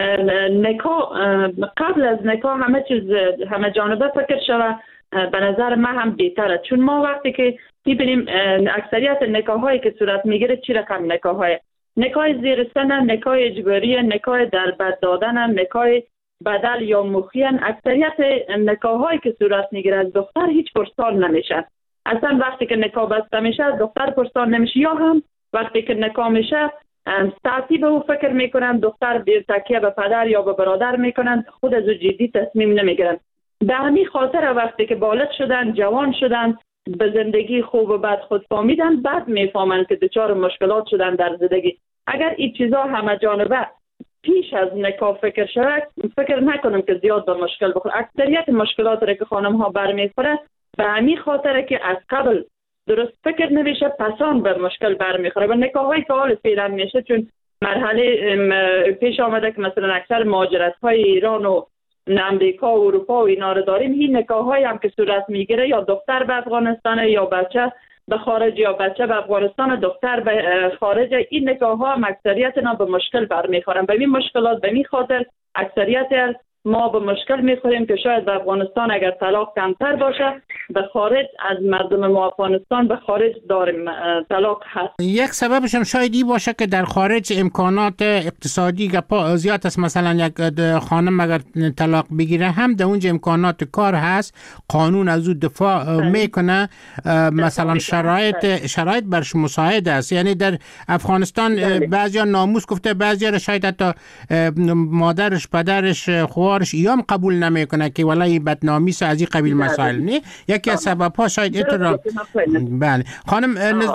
[SPEAKER 6] نکاح قبل از نکاح همه جانبه فکر شوه به نظر من هم بهتره، چون ما وقتی که می‌بینیم اکثریت نکاح‌هایی که صورت میگیره چی رقم نکاح‌های نکاح زیر سن، نکاح اجباری، نکاح در بد دادن، نکاح بدل یا مخیان. اکثریت نکاح هایی که صورت میگیره از دختر هیچ پرسان نمیشه. اصلا وقتی که نکاح بسته میشه دختر پرسان نمیشه، یا هم وقتی که نکاح میشه ساعتی به او فکر میکنن، دختر بیر تکیه به پدر یا به برادر میکنن، خود از او جدی تصمیم نمیگیرن. به همین خاطر وقتی که بالغ شدن، جوان شدن، به زندگی خوب و بد خود فهمیدن، بعد میفهمن که دچار مشکلات شدن در زندگی. اگر این چیزا همه جانبه پیش از نکاح فکر شود، فکر نکنم که زیاد به مشکل بخوره. اکثریت مشکلات را که خانم ها برمیخوره به همین خاطر که از قبل درست فکر نمیشه، پسان به مشکل برمیخوره. و نکاح هایی که حال فعلا میشه چون مرحله پیش آمده که مثلا اکثر مهاجرت های ایران و امریکا و اروپا و اینا رو داریم، این نکاح هایی هم که صورت میگیره یا دختر به افغانستان یا بچه به خارج یا بچه به افغانستان دختر به خارج، این نکاح ها هم اکثریت اینا به مشکل برمیخورن. به این مشکلات به این خاطر اکثریت ما به مشکل میخوریم که شاید به افغانستان اگر طلاق کمتر باشه، به خارج از مردم ما افغانستان به خارج داریم طلاق هست.
[SPEAKER 5] یک سببش هم شاید این باشه که در خارج امکانات اقتصادی زیاد است. مثلا یک خانم اگر طلاق بگیره هم در اونجا امکانات کار هست، قانون از او دفاع میکنه، مثلا شرایط برش مساعد است. یعنی در افغانستان بعضیا ناموس گفته، بعضیا شاید حتی مادرش، پدرش، خوارش ایام قبول نمیکنه که ولای بدنامی از این قبیل مسائل. نه یکی از سبب‌ها شاید اینطور. بله خانم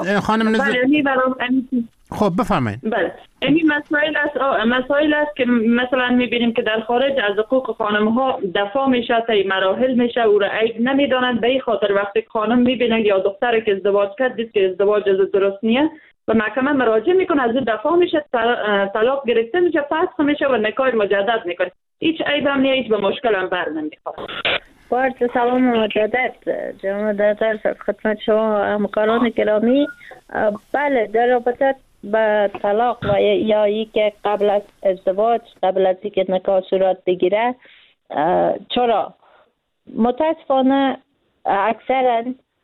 [SPEAKER 5] خب بفرمایید.
[SPEAKER 6] بله این مسائل است که مثلا میبینیم که در خارج از حقوق خانم ها دفاع میشه، تا مراحل میشه، او را عیب نمیدانند. به این خاطر وقتی خانم میبینه یا دختر که ازدواج کرد دید که ازدواج از درست نیست و محکمه مراجعه میکنه، از دفاع میشه، طلاق گرفته میشه، فسخ میشه و نکاح مجدد میکنه. هیچ عیب هم نیست، هیچ به مشکل هم بر نمیخوره.
[SPEAKER 4] با سلام مجدد جناب در خدمت شما همکاران گرامی. بله در رابطه به طلاق و یا ای که قبل از ازدواج، قبل از اینکه نکاح صورت بگیره، چرا متاسفانه اکثرا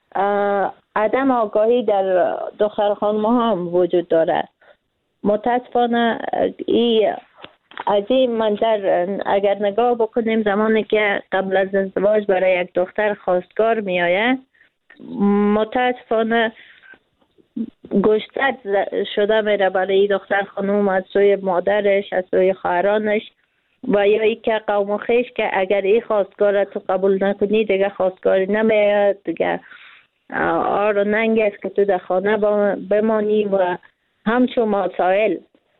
[SPEAKER 4] عدم آگاهی در دختر خانم ها هم وجود داره. متاسفانه از این منظر اگر نگاه بکنیم، زمانی که قبل از ازدواج برای یک دختر خواستگار می آید، متاسفانه گشتت شده میره برای دختر خانم از سوی مادرش، از سوی خواهرانش و یا ای که قوم خویش که اگر این خواستگار تو قبول نکنی دیگه خواستگاری نمیاد، دیگه آر و ننگ است که تو در خانه بمانی و همچون مسائل.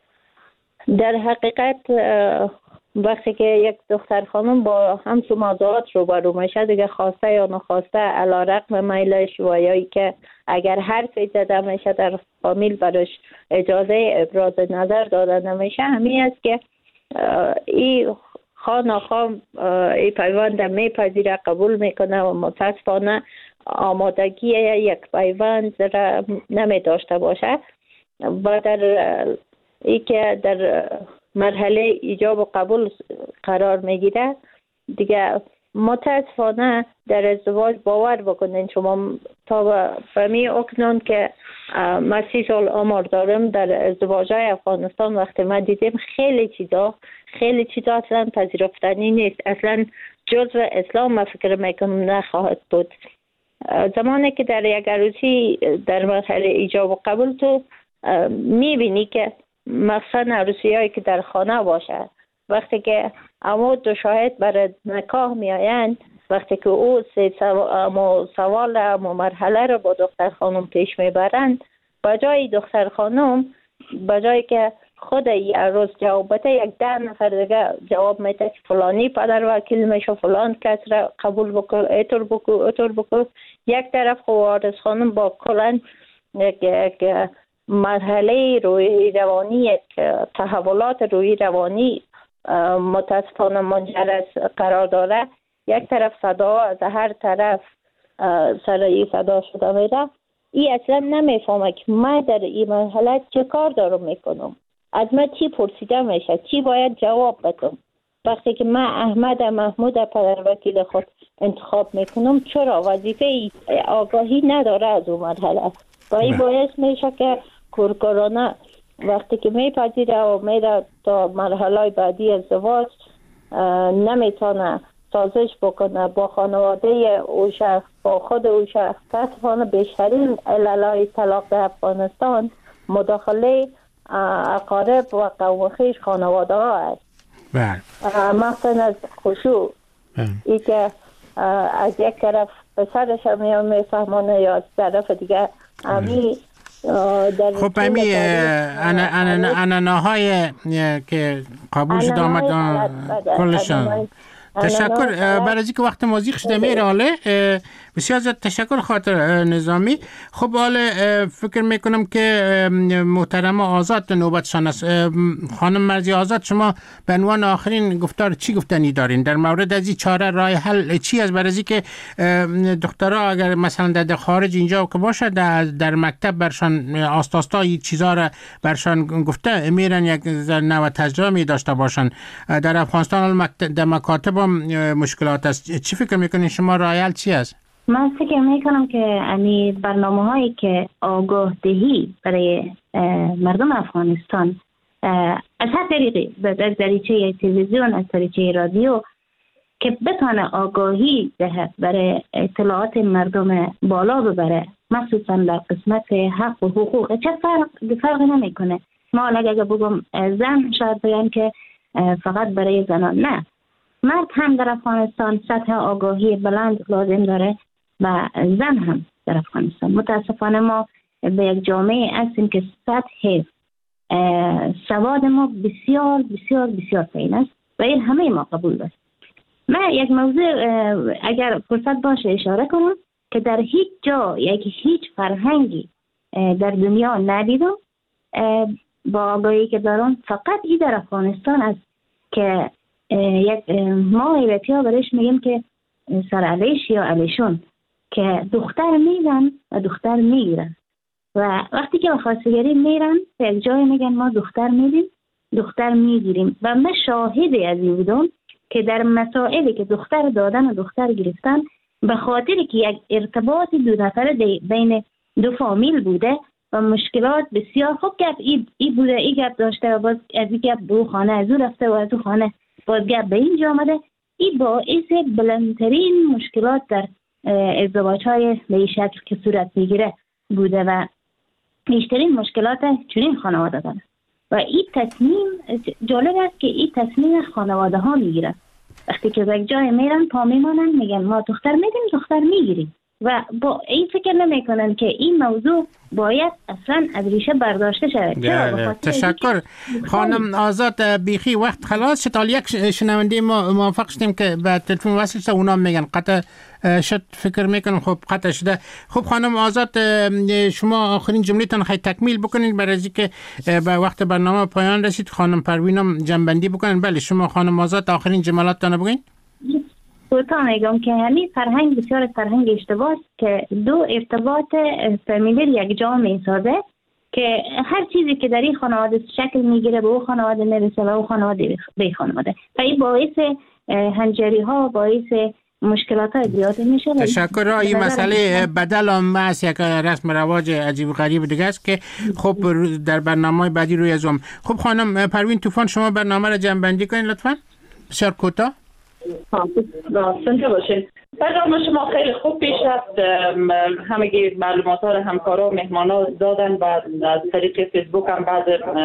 [SPEAKER 4] در حقیقت وقتی که یک دختر خانم با همچون موضوعات روبرو میشه، دیگه خواسته یا نخواسته علی رغم میلش و یا ای که اگر حرفی زده میشه در فامیل برش اجازه ابراز نظر داده نمیشه، همین است که این خانم این پیوند میپذیره، قبول میکنه و متاسفانه آمادگی یک پیوند را نمی داشته باشه و در ای که در مرحله ایجاب و قبول قرار میگیره، دیگه متاسفانه در ازدواج باور بکنین شما تا فهمی اکنون که من 30 سال عمر دارم، در ازدواج های افغانستان وقتی من دیدم خیلی چیزا اصلا پذیرفتنی نیست، اصلا جزء اسلام من فکر میکنم نخواهد بود. زمانی که در یک عروسی در مرحله ایجاب و قبول تو میبینی که مخصوصا عروسی هایی که در خانه باشه، وقتی که اما دو شاهد برای نکاح میآیند، وقتی که او سوال و مرحله رو با دختر خانم پیش میبرند، بجای دختر خانم بجای که خود ای عروس جواب بده، یک 10 نفر دیگه جواب میده که فلانی پدر وکیل میشه، فلان کس را قبول بکن، ایتور بکن. یک طرف خوارز خانم با کلن یک مرحله روی روانی، تحولات روی روانی متاسفانه منجر قرار داره. یک طرف صدا از هر طرف سر صدا شده میره، این اصلا نمیفهمه که من در این مرحله چه کار دارم میکنم، از من چی پرسیده میشه، چی باید جواب بدم. وقتی که من احمد محمود پدر وکیل خود انتخاب میکنم، چرا وظیفه آگاهی نداره از اون مرحله و این باعث میشه که کورکورانه وقتی که میپذیره و میره تا مرحله بعدی ازدواج نمیتونه سازش بکنه با خانواده او شخص، با خود او شخص. متاسفانه بیشترین عللای طلاق در افغانستان مداخله اقارب و قوم خویش خانواده ها است. مثلا از خشوع ای که از یک طرف پسرش هم میفهمانه یا از طرف دیگه امی
[SPEAKER 5] خب امی اناناهای که قبول شد آمد کلشان. تشکر برای از اینکه وقت موزیق شده میره. حاله بسیار زیاد تشکر خاطر نظامی. خب حاله فکر میکنم که محترم آزاد نوبتشان است. خانم مرزی آزاد، شما به عنوان آخرین گفتار چی گفتنی دارین در مورد از این چاره راه حل چی است؟ برای از اینکه دخترها اگر مثلا در خارج اینجا که باشه در مکتب برشان آستاستا چیزا را برشان گفته میرن یک نوع تجربه می داشته باشن. در افغانستان در مکاتب مشکلات است. چی فکر میکنین شما راه حل چی است؟
[SPEAKER 8] من فکر میکنم که امی برنامه هایی که آگاه دهی برای مردم افغانستان از هر طریقی، از طریقه تلویزیون، از طریقه رادیو، که بتونه آگاهی ده برای اطلاعات مردم بالا ببره، مخصوصا در قسمت حق و حقوق. چه فرق نمیکنه. ما اگر بگم زن، شاید بگن که فقط برای زنان. نه، مرد هم در افغانستان سطح آگاهی بلند لازم داره و زن هم در افغانستان. متاسفانه ما به یک جامعه هستیم که سطح سواد ما بسیار بسیار بسیار پایین است و این همه ما قبول داریم. من یک موضوع اگر فرصت باشه اشاره کنم که در هیچ جا هیچ فرهنگی در دنیا ندیدم با آگاهی که دارم، فقط این در افغانستان است که یک ما ایرتی ها برش میگیم که سر علیش یا علیشون، که دختر میدن و دختر میگیرن و وقتی که خواستگاری میرن به یک جای میگن ما دختر میدیم دختر میگیریم. و من شاهدی از این بودم که در مسائلی که دختر دادن و دختر گرفتن به خاطر که یک ارتباط دو نفره بین دو فامیل بوده و مشکلات بسیار خوب گپ ای بوده، ای گپ داشته و باز از این گپ دو خانه از او رفته و از او خانه باز گپ به اینجا آمده. این باعث بلندترین مشکلات در ازدواج های به این شکل که صورت میگیره بوده و بیشترین مشکلات چنین خانواده داره. و این تصمیم جالب است که این تصمیم خانواده ها میگیره. وقتی که به جای میرن پا میمانن میگن ما دختر میدیم دختر میگیریم و با این فکر نمیکنن که این موضوع باید اصلا از ریشه برداشته شود.
[SPEAKER 5] تشکر خانم آزاد. بیخی وقت خلاص شد. یک شنونده ما موافق شدیم که به تلفن وصل شد، اونا میگن قطع شد، فکر میکنم خب قطع شده. خب خانم آزاد، شما آخرین جمله‌تان خیلی تکمیل بکنید برای اینکه به وقت برنامه پایان رسید. خانم پروینم جنبندی بکنن. بله شما خانم آزاد آخرین جملاتتان بگین.
[SPEAKER 8] خودتا میگم که همین فرهنگ بسیار فرهنگ اشتباه است که دو ارتباط فامیلی یک جا میسازه که هر چیزی که در این خانواده شکل میگیره به او خانواده نرسه و او خانواده به خانواده و این باعث هنجاری ها، باعث مشکلات های زیاده میشه.
[SPEAKER 5] تشکر. این مسئله بدل هم است یک رسم رواج عجیب و غریب دیگه است که خب در برنامه بعدی روی ازم. خب خانم پروین طوفان، شما برنامه را جمع بندی کنید لطفاً بسیار کوتاه.
[SPEAKER 6] سنجه باشین. برنامه شما خیلی خوب پیش رفت. همگی معلومات ها را همکارا و مهمان ها دادن و از طریق فیسبوک هم بعض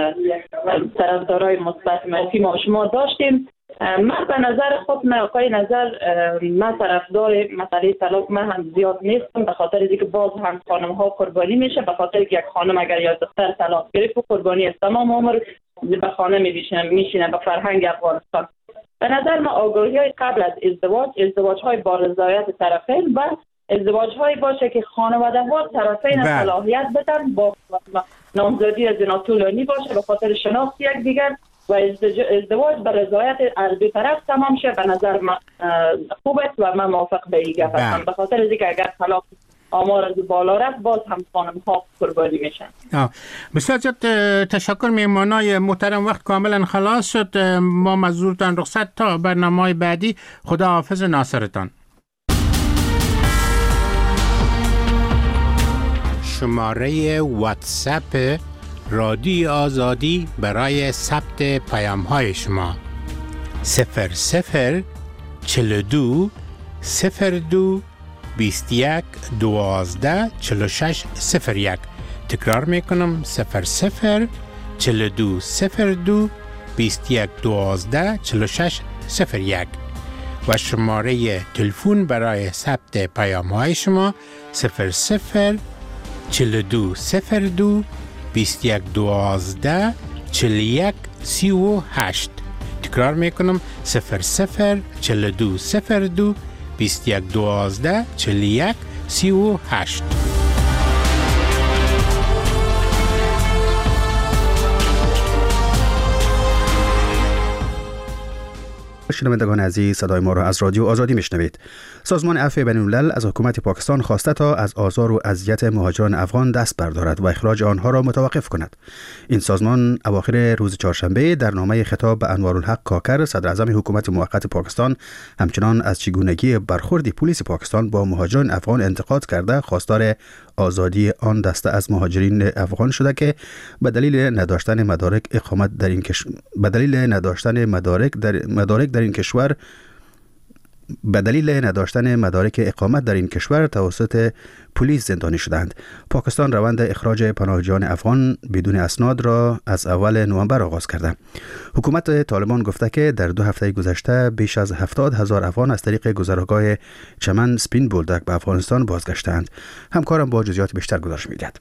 [SPEAKER 6] طرفدارای مثبت منفی ما شما داشتیم. من به نظر خود آقای نظر من طرفدار مسئله طلاق من هم زیاد نیستم، به خاطر اینکه باز هم خانم ها قربانی میشه، به خاطر که یک خانم اگر یا دختر طلاق گرفت و قربانی است تمام عمر به خانه میشینه به فرهنگ افغانستان. به نظر من آگاهی های قبل از ازدواج های با رضایت طرفین و ازدواج های باشه که خانواده ها طرفین صلاحیت بدن با نامزدی از اینا طولانی باشه به خاطر شناخت یک دیگر و ازدواج به رضایت از دو طرف تمام شه. به نظر من خوب است و من موافق به این گپ هستم، به خاطر اینکه اگر طلاق آمار از بالا رفت باز هم خانم ها قربانی میشن.
[SPEAKER 5] بسیار زیاد تشکر میهمانای محترم. وقت کاملا خلاص شد. ما مزورتان رخصت تا برنامه بعدی. خدا حافظ ناصرتان. شماره واتساپ رادیو آزادی برای ثبت پیام‌های شما 00 42 02 21 12 46 01. تکرار میکنم 00 42 02 21 12 46 01 و شماره تلفن برای ثبت پیام‌های شما 00 42 02 21 12 41 38. تکرار میکنم 00 42 02 21 12 41 38.
[SPEAKER 9] شنوندگان عزیز، صدای ما را از رادیو آزادی میشنوید. سازمان عفو بین‌الملل از حکومت پاکستان خواسته تا از آزار و اذیت مهاجران افغان دست بردارد و اخراج آنها را متوقف کند. این سازمان اواخر روز چهارشنبه در نامه خطاب به انوارالحق کاکر، صدر اعظم حکومت موقت پاکستان، همچنان از چگونگی برخورد پلیس پاکستان با مهاجران افغان انتقاد کرده خواستار آزادی آن دسته از مهاجرین افغان شده که به دلیل نداشتن مدارک اقامت در این کشور به دلیل نداشتن مدارک اقامت در این کشور توسط پلیس زندانی شدند. پاکستان روند اخراج پناهجویان افغان بدون اسناد را از اول نوامبر آغاز کرده. حکومت طالبان گفته که در 2 هفته گذشته بیش از 70,000 افغان از طریق گذرگاه چمن سپین بولدک به افغانستان بازگشتند. همکارم با جزئیات بیشتر گزارش می‌دهد.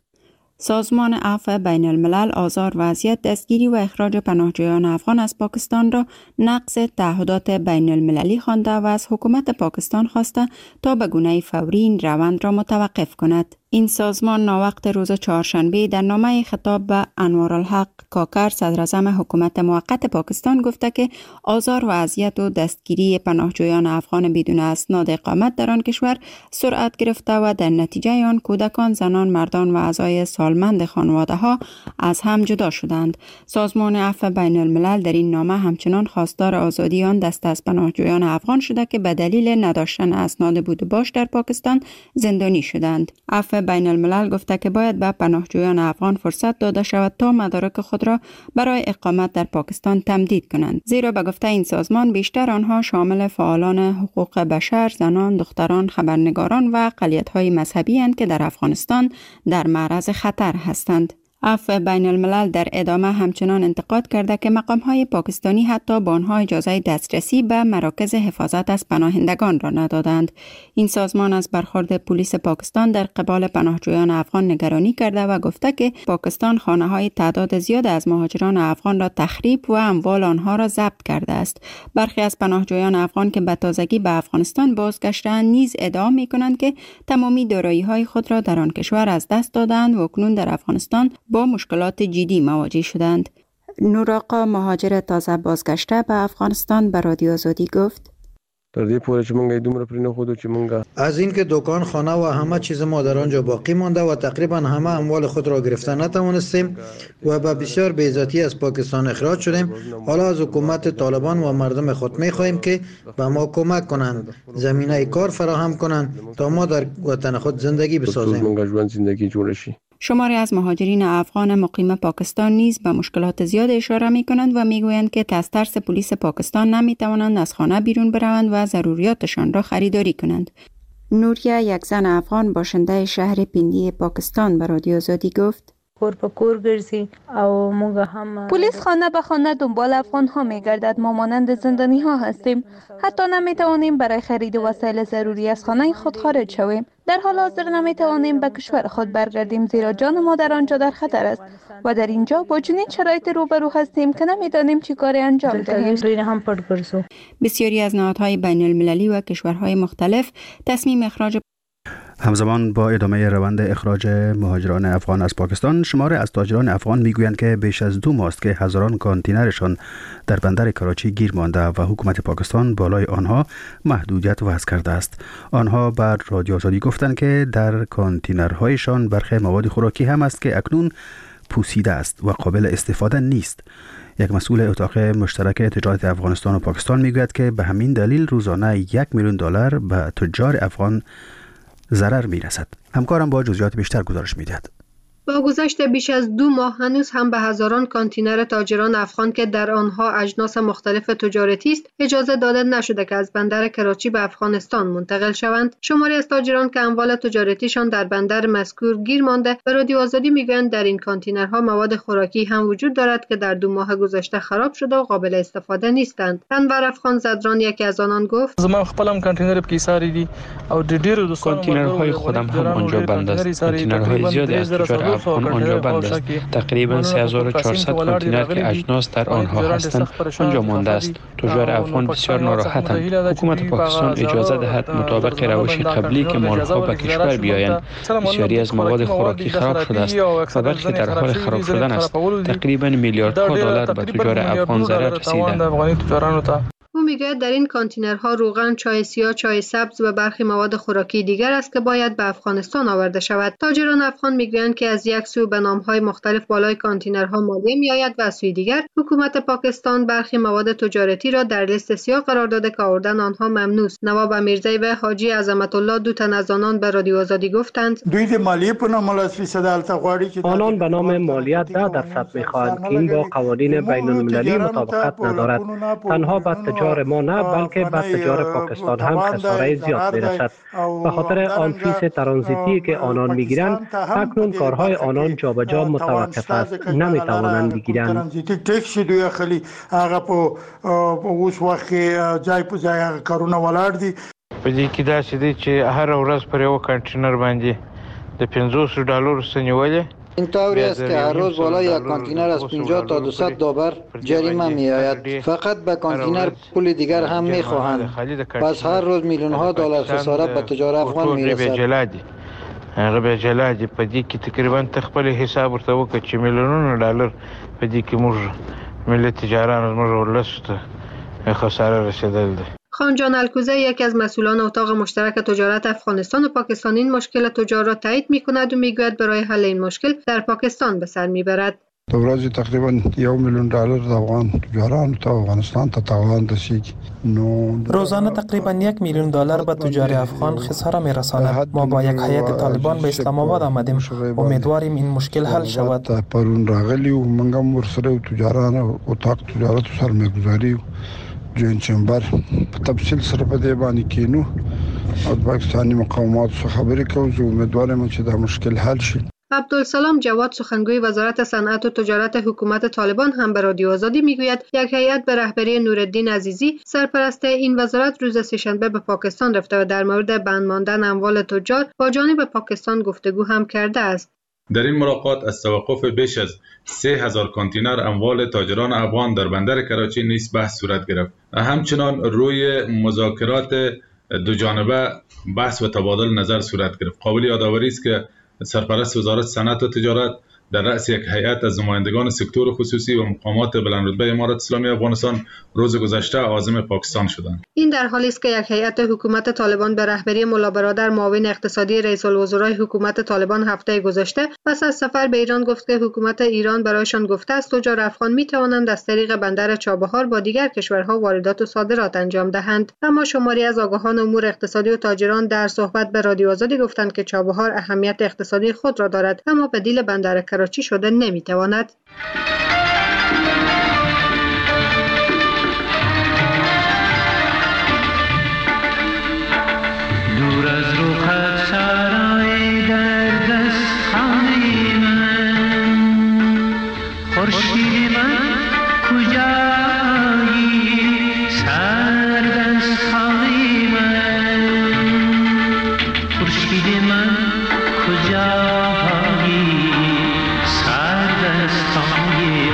[SPEAKER 10] سازمان عفو بین الملل آزار و اذیت، دستگیری و اخراج پناهجویان افغان از پاکستان را نقض تعهدات بین المللی خوانده و از حکومت پاکستان خواسته تا به گونه فوری این روند را متوقف کند. این سازمان ناوقت روز چهارشنبه در نامه خطاب به انوارالحق کاکر، صدر اعظم حکومت موقت پاکستان، گفته که آزار و اذیت و دستگیری پناهجویان افغان بدون اسناد اقامت در آن کشور سرعت گرفته و در نتیجه آن کودکان، زنان، مردان و اعضای سالمند خانواده ها از هم جدا شدند. سازمان عفو بین الملل در این نامه همچنان خواستار آزادی آن دسته از پناهجویان افغان شده که به دلیل نداشتن اسناد بود و باش در پاکستان زندانی شدند. عفو بین الملل گفته که باید به پناهجویان افغان فرصت داده شود تا مدارک خود را برای اقامت در پاکستان تمدید کنند، زیرا به گفته این سازمان بیشتر آنها شامل فعالان حقوق بشر، زنان، دختران، خبرنگاران و اقلیت‌های مذهبی اند که در افغانستان در معرض خطر هستند. عفو بین الملل در ادامه همچنان انتقاد کرده که مقام‌های پاکستانی حتی به آنها اجازه دسترسی به مراکز حفاظت از پناهندگان را ندادند. این سازمان از برخورد پلیس پاکستان در قبال پناهجویان افغان نگرانی کرده و گفته که پاکستان خانه‌های تعداد زیاد از مهاجران افغان را تخریب و اموال آنها را ضبط کرده است. برخی از پناهجویان افغان که به تازگی به افغانستان بازگشتند نیز ادعا می‌کنند که تمامی دارایی‌های خود را در آن کشور از دست دادند و اکنون در افغانستان با مشکلات جدی مواجه شدند. نوراقا، مهاجر تازه بازگشته به افغانستان، به رادیو آزادی گفت:
[SPEAKER 11] از اینکه دکان، خانه و همه چیز ما در آنجا باقی مانده و تقریبا همه اموال خود را گرفته نتوانستیم و به بسیار بی‌عزتی از پاکستان اخراج شدیم. حالا از حکومت طالبان و مردم خود می‌خواهیم که به ما کمک کنند، زمینه کار فراهم کنند تا ما در وطن خود زندگی بسازیم.
[SPEAKER 10] شماری از مهاجرین افغان مقیم پاکستان نیز به مشکلات زیاد اشاره می کنند و می گویند که از ترس پلیس پاکستان نمی توانند از خانه بیرون بروند و ضروریاتشان را خریداری کنند. نوریا، یک زن افغان باشنده شهر پیندی پاکستان، به رادیو آزادی گفت:
[SPEAKER 12] پلیس خانه به خانه دنبال افغان ها می گردد. ما مانند زندانی ها هستیم. حتی نمی توانیم برای خرید وسایل ضروری از خانه خود خارج شویم. در حال حاضر نمی توانیم به کشور خود برگردیم زیرا جان ما در آنجا در خطر است و در اینجا با چنین شرایط روبرو هستیم که نمی دانیم چی کاری انجام دهیم.
[SPEAKER 10] بسیاری از نهادهای بین المللی و کشورهای مختلف تصمیم اخراج
[SPEAKER 9] همزمان با ادامه روند اخراج مهاجران افغان از پاکستان، شماره از تاجران افغان میگویند که بیش از 2 ماه است که هزاران کانتینرشان در بندر کراچی گیر مانده و حکومت پاکستان بالای آنها محدودیت وضع کرده است. آنها بر رادیو آزادی گفتند که در کانتینرهایشان برخی مواد خوراکی هم است که اکنون پوسیده است و قابل استفاده نیست. یک مسئول اتاق مشترک تجارت افغانستان و پاکستان میگوید که به همین دلیل روزانه $1,000,000 به تجار افغان ضرر میرسد. همکارم با جزئیات بیشتر گزارش میدهد.
[SPEAKER 13] با گذشت بیش از 2 ماه هنوز هم به هزاران کانتینر تاجران افغان که در آنها اجناس مختلف تجارتی است اجازه داده نشده که از بندر کراچی به افغانستان منتقل شوند. شماری از تاجران که اموال تجارتیشان در بندر مذکور گیر مانده به رادیو آزادی میگویند در این کانتینرها مواد خوراکی هم وجود دارد که در 2 ماه گذشته خراب شده و قابل استفاده نیستند. انور افغان زدران یکی از آنان گفت:
[SPEAKER 14] زما خپلم کانتینر کې ساری دي او د ډیرو دوستانو
[SPEAKER 15] کانتینرهای خودم هم آنجا بند است. کانتینرهای زیادی از تجار افغان آنجا بند است. تقریبا 3400 کانتینر که اجناس در آنها هستند آنجا مانده است. تجار افغان بسیار ناراحتند. حکومت پاکستان اجازه دهد مطابق روش قبلی که مالها به کشور بیایند. بسیاری از مواد خوراکی خراب شده است و برخی در حال خراب شدن است. تقریبا میلیاردها دلار به تجار افغان ضرر رسیده.
[SPEAKER 13] او میگوید در این کانتینرها روغن، چای سیاه، چای سبز و برخی مواد خوراکی دیگر است که باید به افغانستان آورده شود. تاجران افغان میگویند که از یک سو به نام‌های مختلف بالای کانتینرها مالیه میآید و از سوی دیگر حکومت پاکستان برخی مواد تجارتی را در لیست سیاه قرار داده که آوردن آنها ممنوع است. نواب امیرزی و حاجی عظمت الله دو تن از آنان به رادیو آزادی گفتند:
[SPEAKER 16] آنان به نام مالیه 10% می‌خواهند که این با قوانین بین‌المللی مطابقت ندارد. تنها به تجار ما نه بلکه به تجار پاکستان هم خساره زیاد میرسد. به خاطر آن فیس ترانزیتی که آنان میگیرند اکنون کارهای آنان جابجا متوقف است، نمیتوانند بگیرند.
[SPEAKER 17] په دې کې دا چې هر ورځ پر یو کانټینر باندې د $500 سنیولې.
[SPEAKER 11] این طوری است که هر روز بالای یک کانتینر از 50 تا 200 دلار جریمه می آید. فقط به کانتینر پول دیگر هم می خواهند. پس هر روز میلیون ها دلار خسارت به تجار افغان می رسد.
[SPEAKER 17] هغه به جلادی په دې کې تقریبا تخپل حساب ورته وکړي چې میلیونونه ډالر په دې کې موږ ملت تجاران موږ ولست خساره رسیدل دي.
[SPEAKER 13] خانجان الکوزه یکی از مسئولان اتاق مشترک تجارت افغانستان و پاکستان این مشکل تجار را تایید می‌کند و می‌گوید برای حل این مشکل در پاکستان به سر می‌برد.
[SPEAKER 18] در ورځ تقریبا $1 میلیون د افغان تجارانو ته افغانستان ته تاوان رسیږي.
[SPEAKER 19] روزانه تقریبا $1 میلیون به تجار افغان خساره می‌رساند. ما با یک هیئت طالبان به اسلام آباد آمدیم. امیدواریم این مشکل حل شود.
[SPEAKER 18] پرون راغلی و موږ هم ورسره تجاران اتاق تجارت سره می‌گذاریم. جوین چمبر په تفصیل سره په دې باندې کینو او د پاکستاني مقامات څخه خبرې کوو. زه امیدوارم چې دا مشکل حل شي.
[SPEAKER 13] عبدالسلام جواد سخنگوی وزارت صنعت و تجارت حکومت طالبان هم به رادیو آزادی میگوید یک هیئت به رهبری نورالدین عزیزی سرپرست این وزارت روز سه‌شنبه به پاکستان رفته و در مورد بند ماندن اموال تجار با جانب پاکستان گفتگو هم کرده است.
[SPEAKER 20] در این ملاقات از توقف بیش از 3000 کانتینر اموال تاجران افغان در بندر کراچی نیز بحث صورت گرفت. همچنان روی مذاکرات دو جانبه بحث و تبادل نظر صورت گرفت. قابل یادآوری است که سرپرست وزارت صنعت و تجارت در رأس یک هیئت از نمایندگان سکتور خصوصی و مقامات بلندرتبه امارات اسلامی افغانستان روز گذشته عازم پاکستان شدند.
[SPEAKER 13] این در حالی است که یک هیئت حکومت طالبان به رهبری ملا برادر معاون اقتصادی رئیس الوزرای حکومت طالبان هفته گذشته پس از سفر به ایران گفت که حکومت ایران برایشان گفته است تجار افغان می توانند از طریق بندر چابهار با دیگر کشورها واردات و صادرات انجام دهند. اما شماری از آگاهان امور اقتصادی و تاجران در صحبت به رادیو آزادی گفتند که چابهار اهمیت اقتصادی خود را دارد اما بدیل بندر کراچی شده نمیتواند.
[SPEAKER 21] دور از رخت سرای در دست خانه من خورشید من کجایی سر دست خانه من خورشید من کجایی سر دست خانه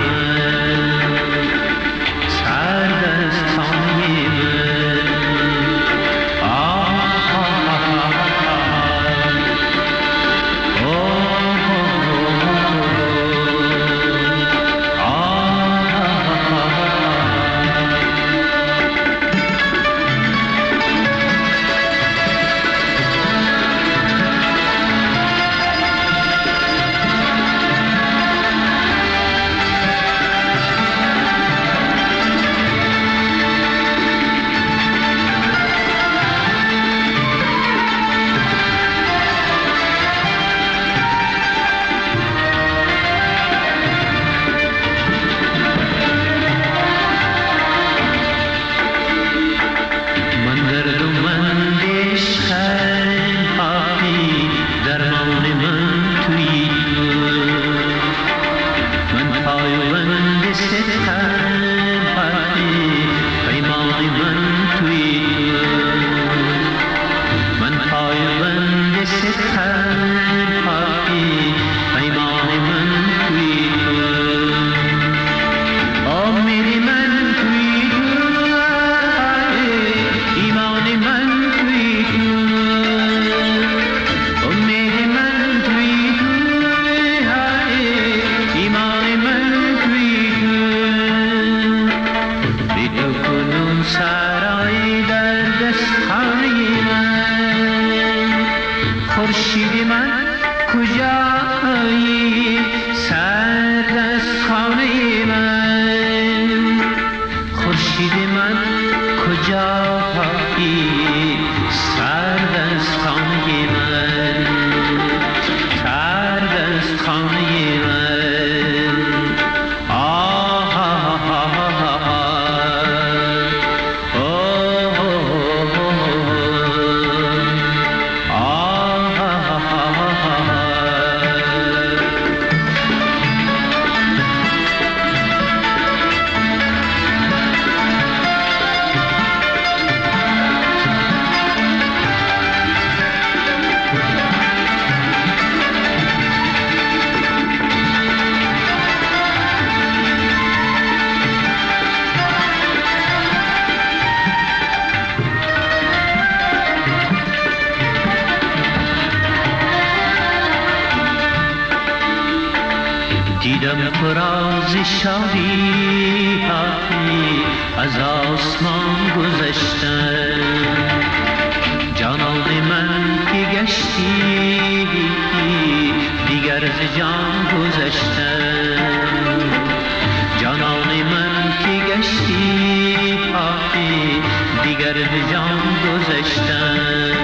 [SPEAKER 21] راز شادی از آسمان گذشتن. جانان من که گشتی دیگر ز جان گذشتن. جانان من که گشتی دیگر ز جان گذشتن.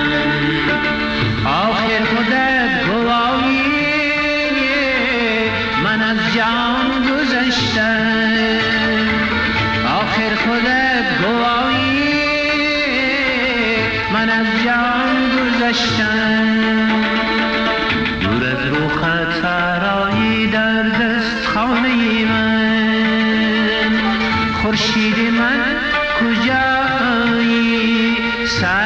[SPEAKER 21] آخر خودت گواهی من از جان گذشتم. آخر خودت گواهی من از جان گذشتم. دور از روخت سرایی در دست خانه من. خورشید من کجایی؟